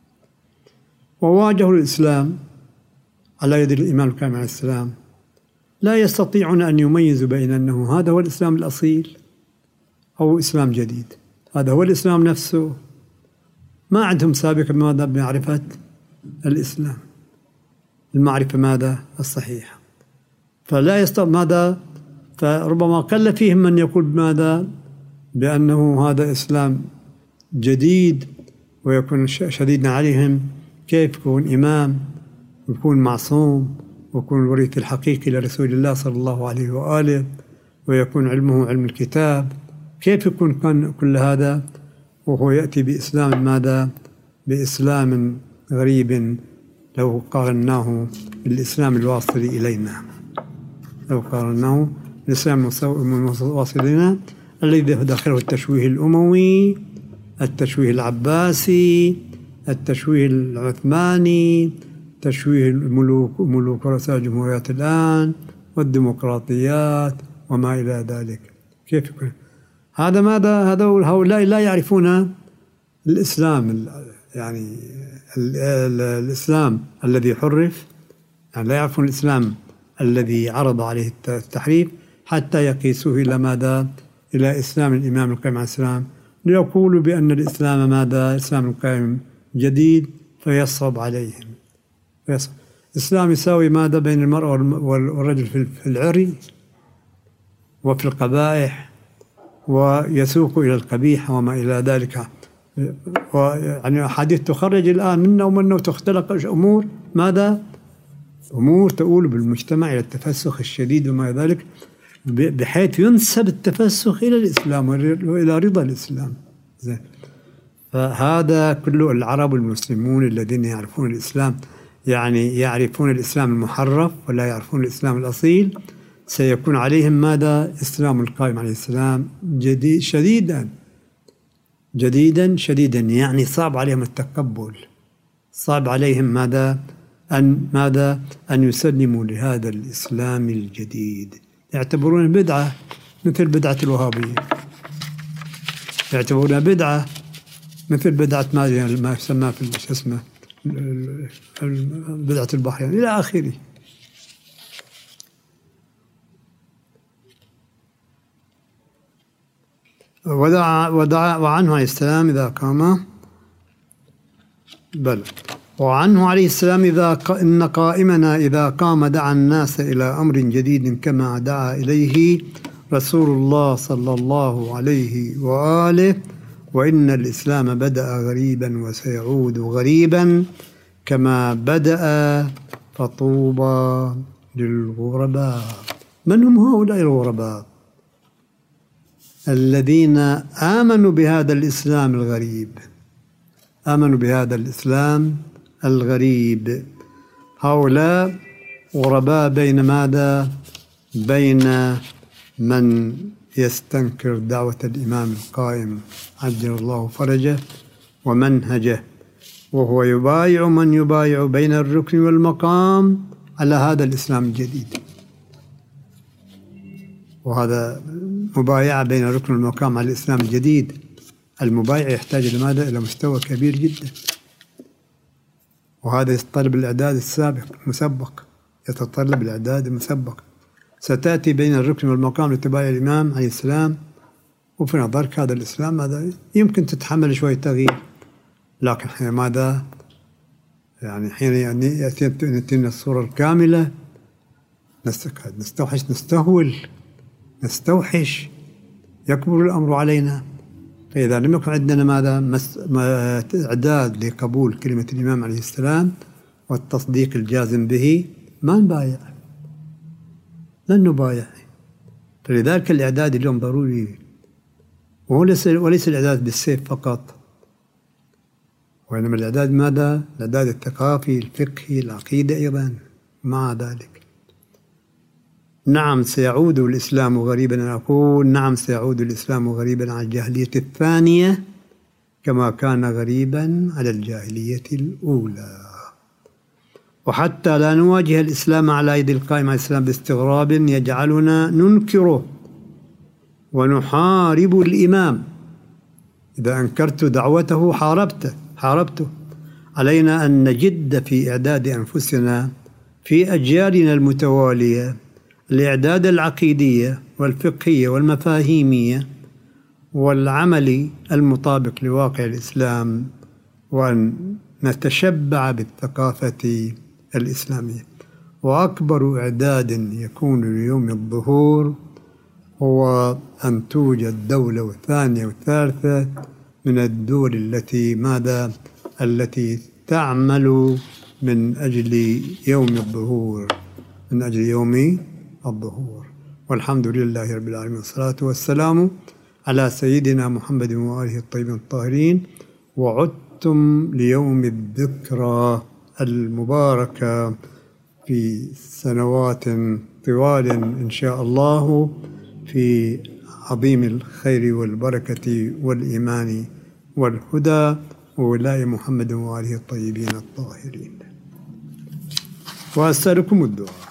وواجهوا الإسلام على يد الإمام الكاظم عليه السلام، لا يستطيعون أن يميزوا بين أنه هذا هو الإسلام الأصيل أو إسلام جديد. هذا هو الإسلام نفسه، ما عندهم سابقا ماذا بمعرفة الإسلام، المعرفة ماذا الصحيحة، فلا يستطيع ماذا، فربما قل فيهم من يقول ماذا بأنه هذا إسلام جديد ويكون شديدا عليهم. كيف يكون إمام ويكون معصوم ويكون الوريث الحقيقي لرسول الله صلى الله عليه وآله ويكون علمه علم الكتاب؟ كيف يكون كان كل هذا وهو يأتي بإسلام ماذا؟ بإسلام غريب لو قارناه بالإسلام الواصل إلينا، لو قارناه بالإسلام الواصل إلينا الذي داخله التشويه الأموي، التشويه العباسي، التشويه العثماني، تشويه الملوك ملوك رؤساء الجمهوريات الآن والديمقراطيات وما إلى ذلك. كيف يكون هذا؟ ماذا هذا؟ هؤلاء لا يعرفون الإسلام، يعني ال ال الإسلام الذي حرف، يعني لا يعرفون الإسلام الذي عرض عليه التحريف حتى يقيسوه إلى ماذا؟ إلى إسلام الإمام القائم عليه السلام، ليقولوا بأن الإسلام ماذا؟ إسلام القائم جديد، فيصعب عليهم. فيصعب. الإسلام يساوي ماذا بين المرأة والرجل في العري وفي القبائح، ويسوق إلى القبيح وما إلى ذلك. ويعني أحاديث تخرج الآن منا ومنا وتختلق أمور ماذا؟ أمور تؤول بالمجتمع إلى التفسخ الشديد وما إلى ذلك، بحيث ينسب التفسخ إلى الإسلام وإلى رضا الإسلام. زين. فهذا كله العرب المسلمون الذين يعرفون الإسلام، يعني يعرفون الإسلام المحرف ولا يعرفون الإسلام الأصيل، سيكون عليهم ماذا؟ إسلام القائم عليه السلام جديد شديدا جديدا شديدا، يعني صعب عليهم التقبل، صعب عليهم ماذا؟ أن ماذا؟ أن يسلموا لهذا الإسلام الجديد. يعتبرون بدعة مثل بدعة الوهابية، يعتبرونها بدعة مثل بدعة ما ما يسمى في شو اسمه بدعة البحرين إلى آخره. ودعا ودعا وعنه عليه السلام إذا قام بل وعنه عليه السلام إذا ق... إن قائمنا إذا قام دعا الناس إلى أمر جديد كما دعا إليه رسول الله صلى الله عليه وآله، وإن الإسلام بدأ غريبا وسيعود غريبا كما بدأ، فطوبى للغرباء. من هم هؤلاء الغرباء؟ الذين آمنوا بهذا الإسلام الغريب، آمنوا بهذا الإسلام الغريب. هؤلاء غرباء بين ماذا؟ بين من يستنكر دعوة الإمام القائم عجل الله فرجه ومنهجه، وهو يبايع من يبايع بين الركن والمقام على هذا الإسلام الجديد. وهذا مبايعة بين الركن والمقام على الإسلام الجديد. المبايع يحتاج لماذا؟ إلى مستوى كبير جدا، وهذا يتطلب الإعداد السابق المسبق، يتطلب الإعداد المسبق. ستأتي بين الركن والمقام لتبايع الإمام عليه السلام، وفي نظرك هذا الإسلام هذا يمكن تتحمل شوية تغيير، لكن حين ماذا؟ يعني حين يعني يأتينا الصورة الكاملة نستوحش نستهول نستوحش يكبر الأمر علينا. فإذا لم يكن عندنا ماذا؟ إعداد لقبول كلمة الإمام عليه السلام والتصديق الجازم به، ما نبايع، لن نبايع. فلذلك الإعداد اليوم ضروري وليس وليس الإعداد بالسيف فقط، وإنما الإعداد ماذا؟ الإعداد الثقافي الفقهي العقيدة أيضا مع ذلك. نعم سيعود الإسلام غريبا، أنا أقول نعم سيعود الإسلام غريبا على الجاهلية الثانية كما كان غريبا على الجاهلية الأولى. وحتى لا نواجه الإسلام على أيدي القائم على الإسلام باستغراب يجعلنا ننكره ونحارب الإمام. إذا أنكرت دعوته حاربته حاربته. علينا أن نجد في إعداد أنفسنا في أجيالنا المتوالية الإعداد العقيدية والفقهية والمفاهيمية والعمل المطابق لواقع الإسلام، وأن نتشبع بالثقافة الإسلامية. وأكبر إعداد يكون ليوم الظهور هو أن توجد دولة وثانية وثالثة من الدول التي ماذا التي تعمل من أجل يوم الظهور من أجل يوم الظهور. والحمد لله رب العالمين، والصلاة والسلام على سيدنا محمد وآله الطيبين الطاهرين. وعدتم ليوم الذكرى المباركة في سنوات طوال إن شاء الله في عظيم الخير والبركة والإيمان والهدى وولاء محمد وآله الطيبين الطاهرين. وأسألكم الدعاء.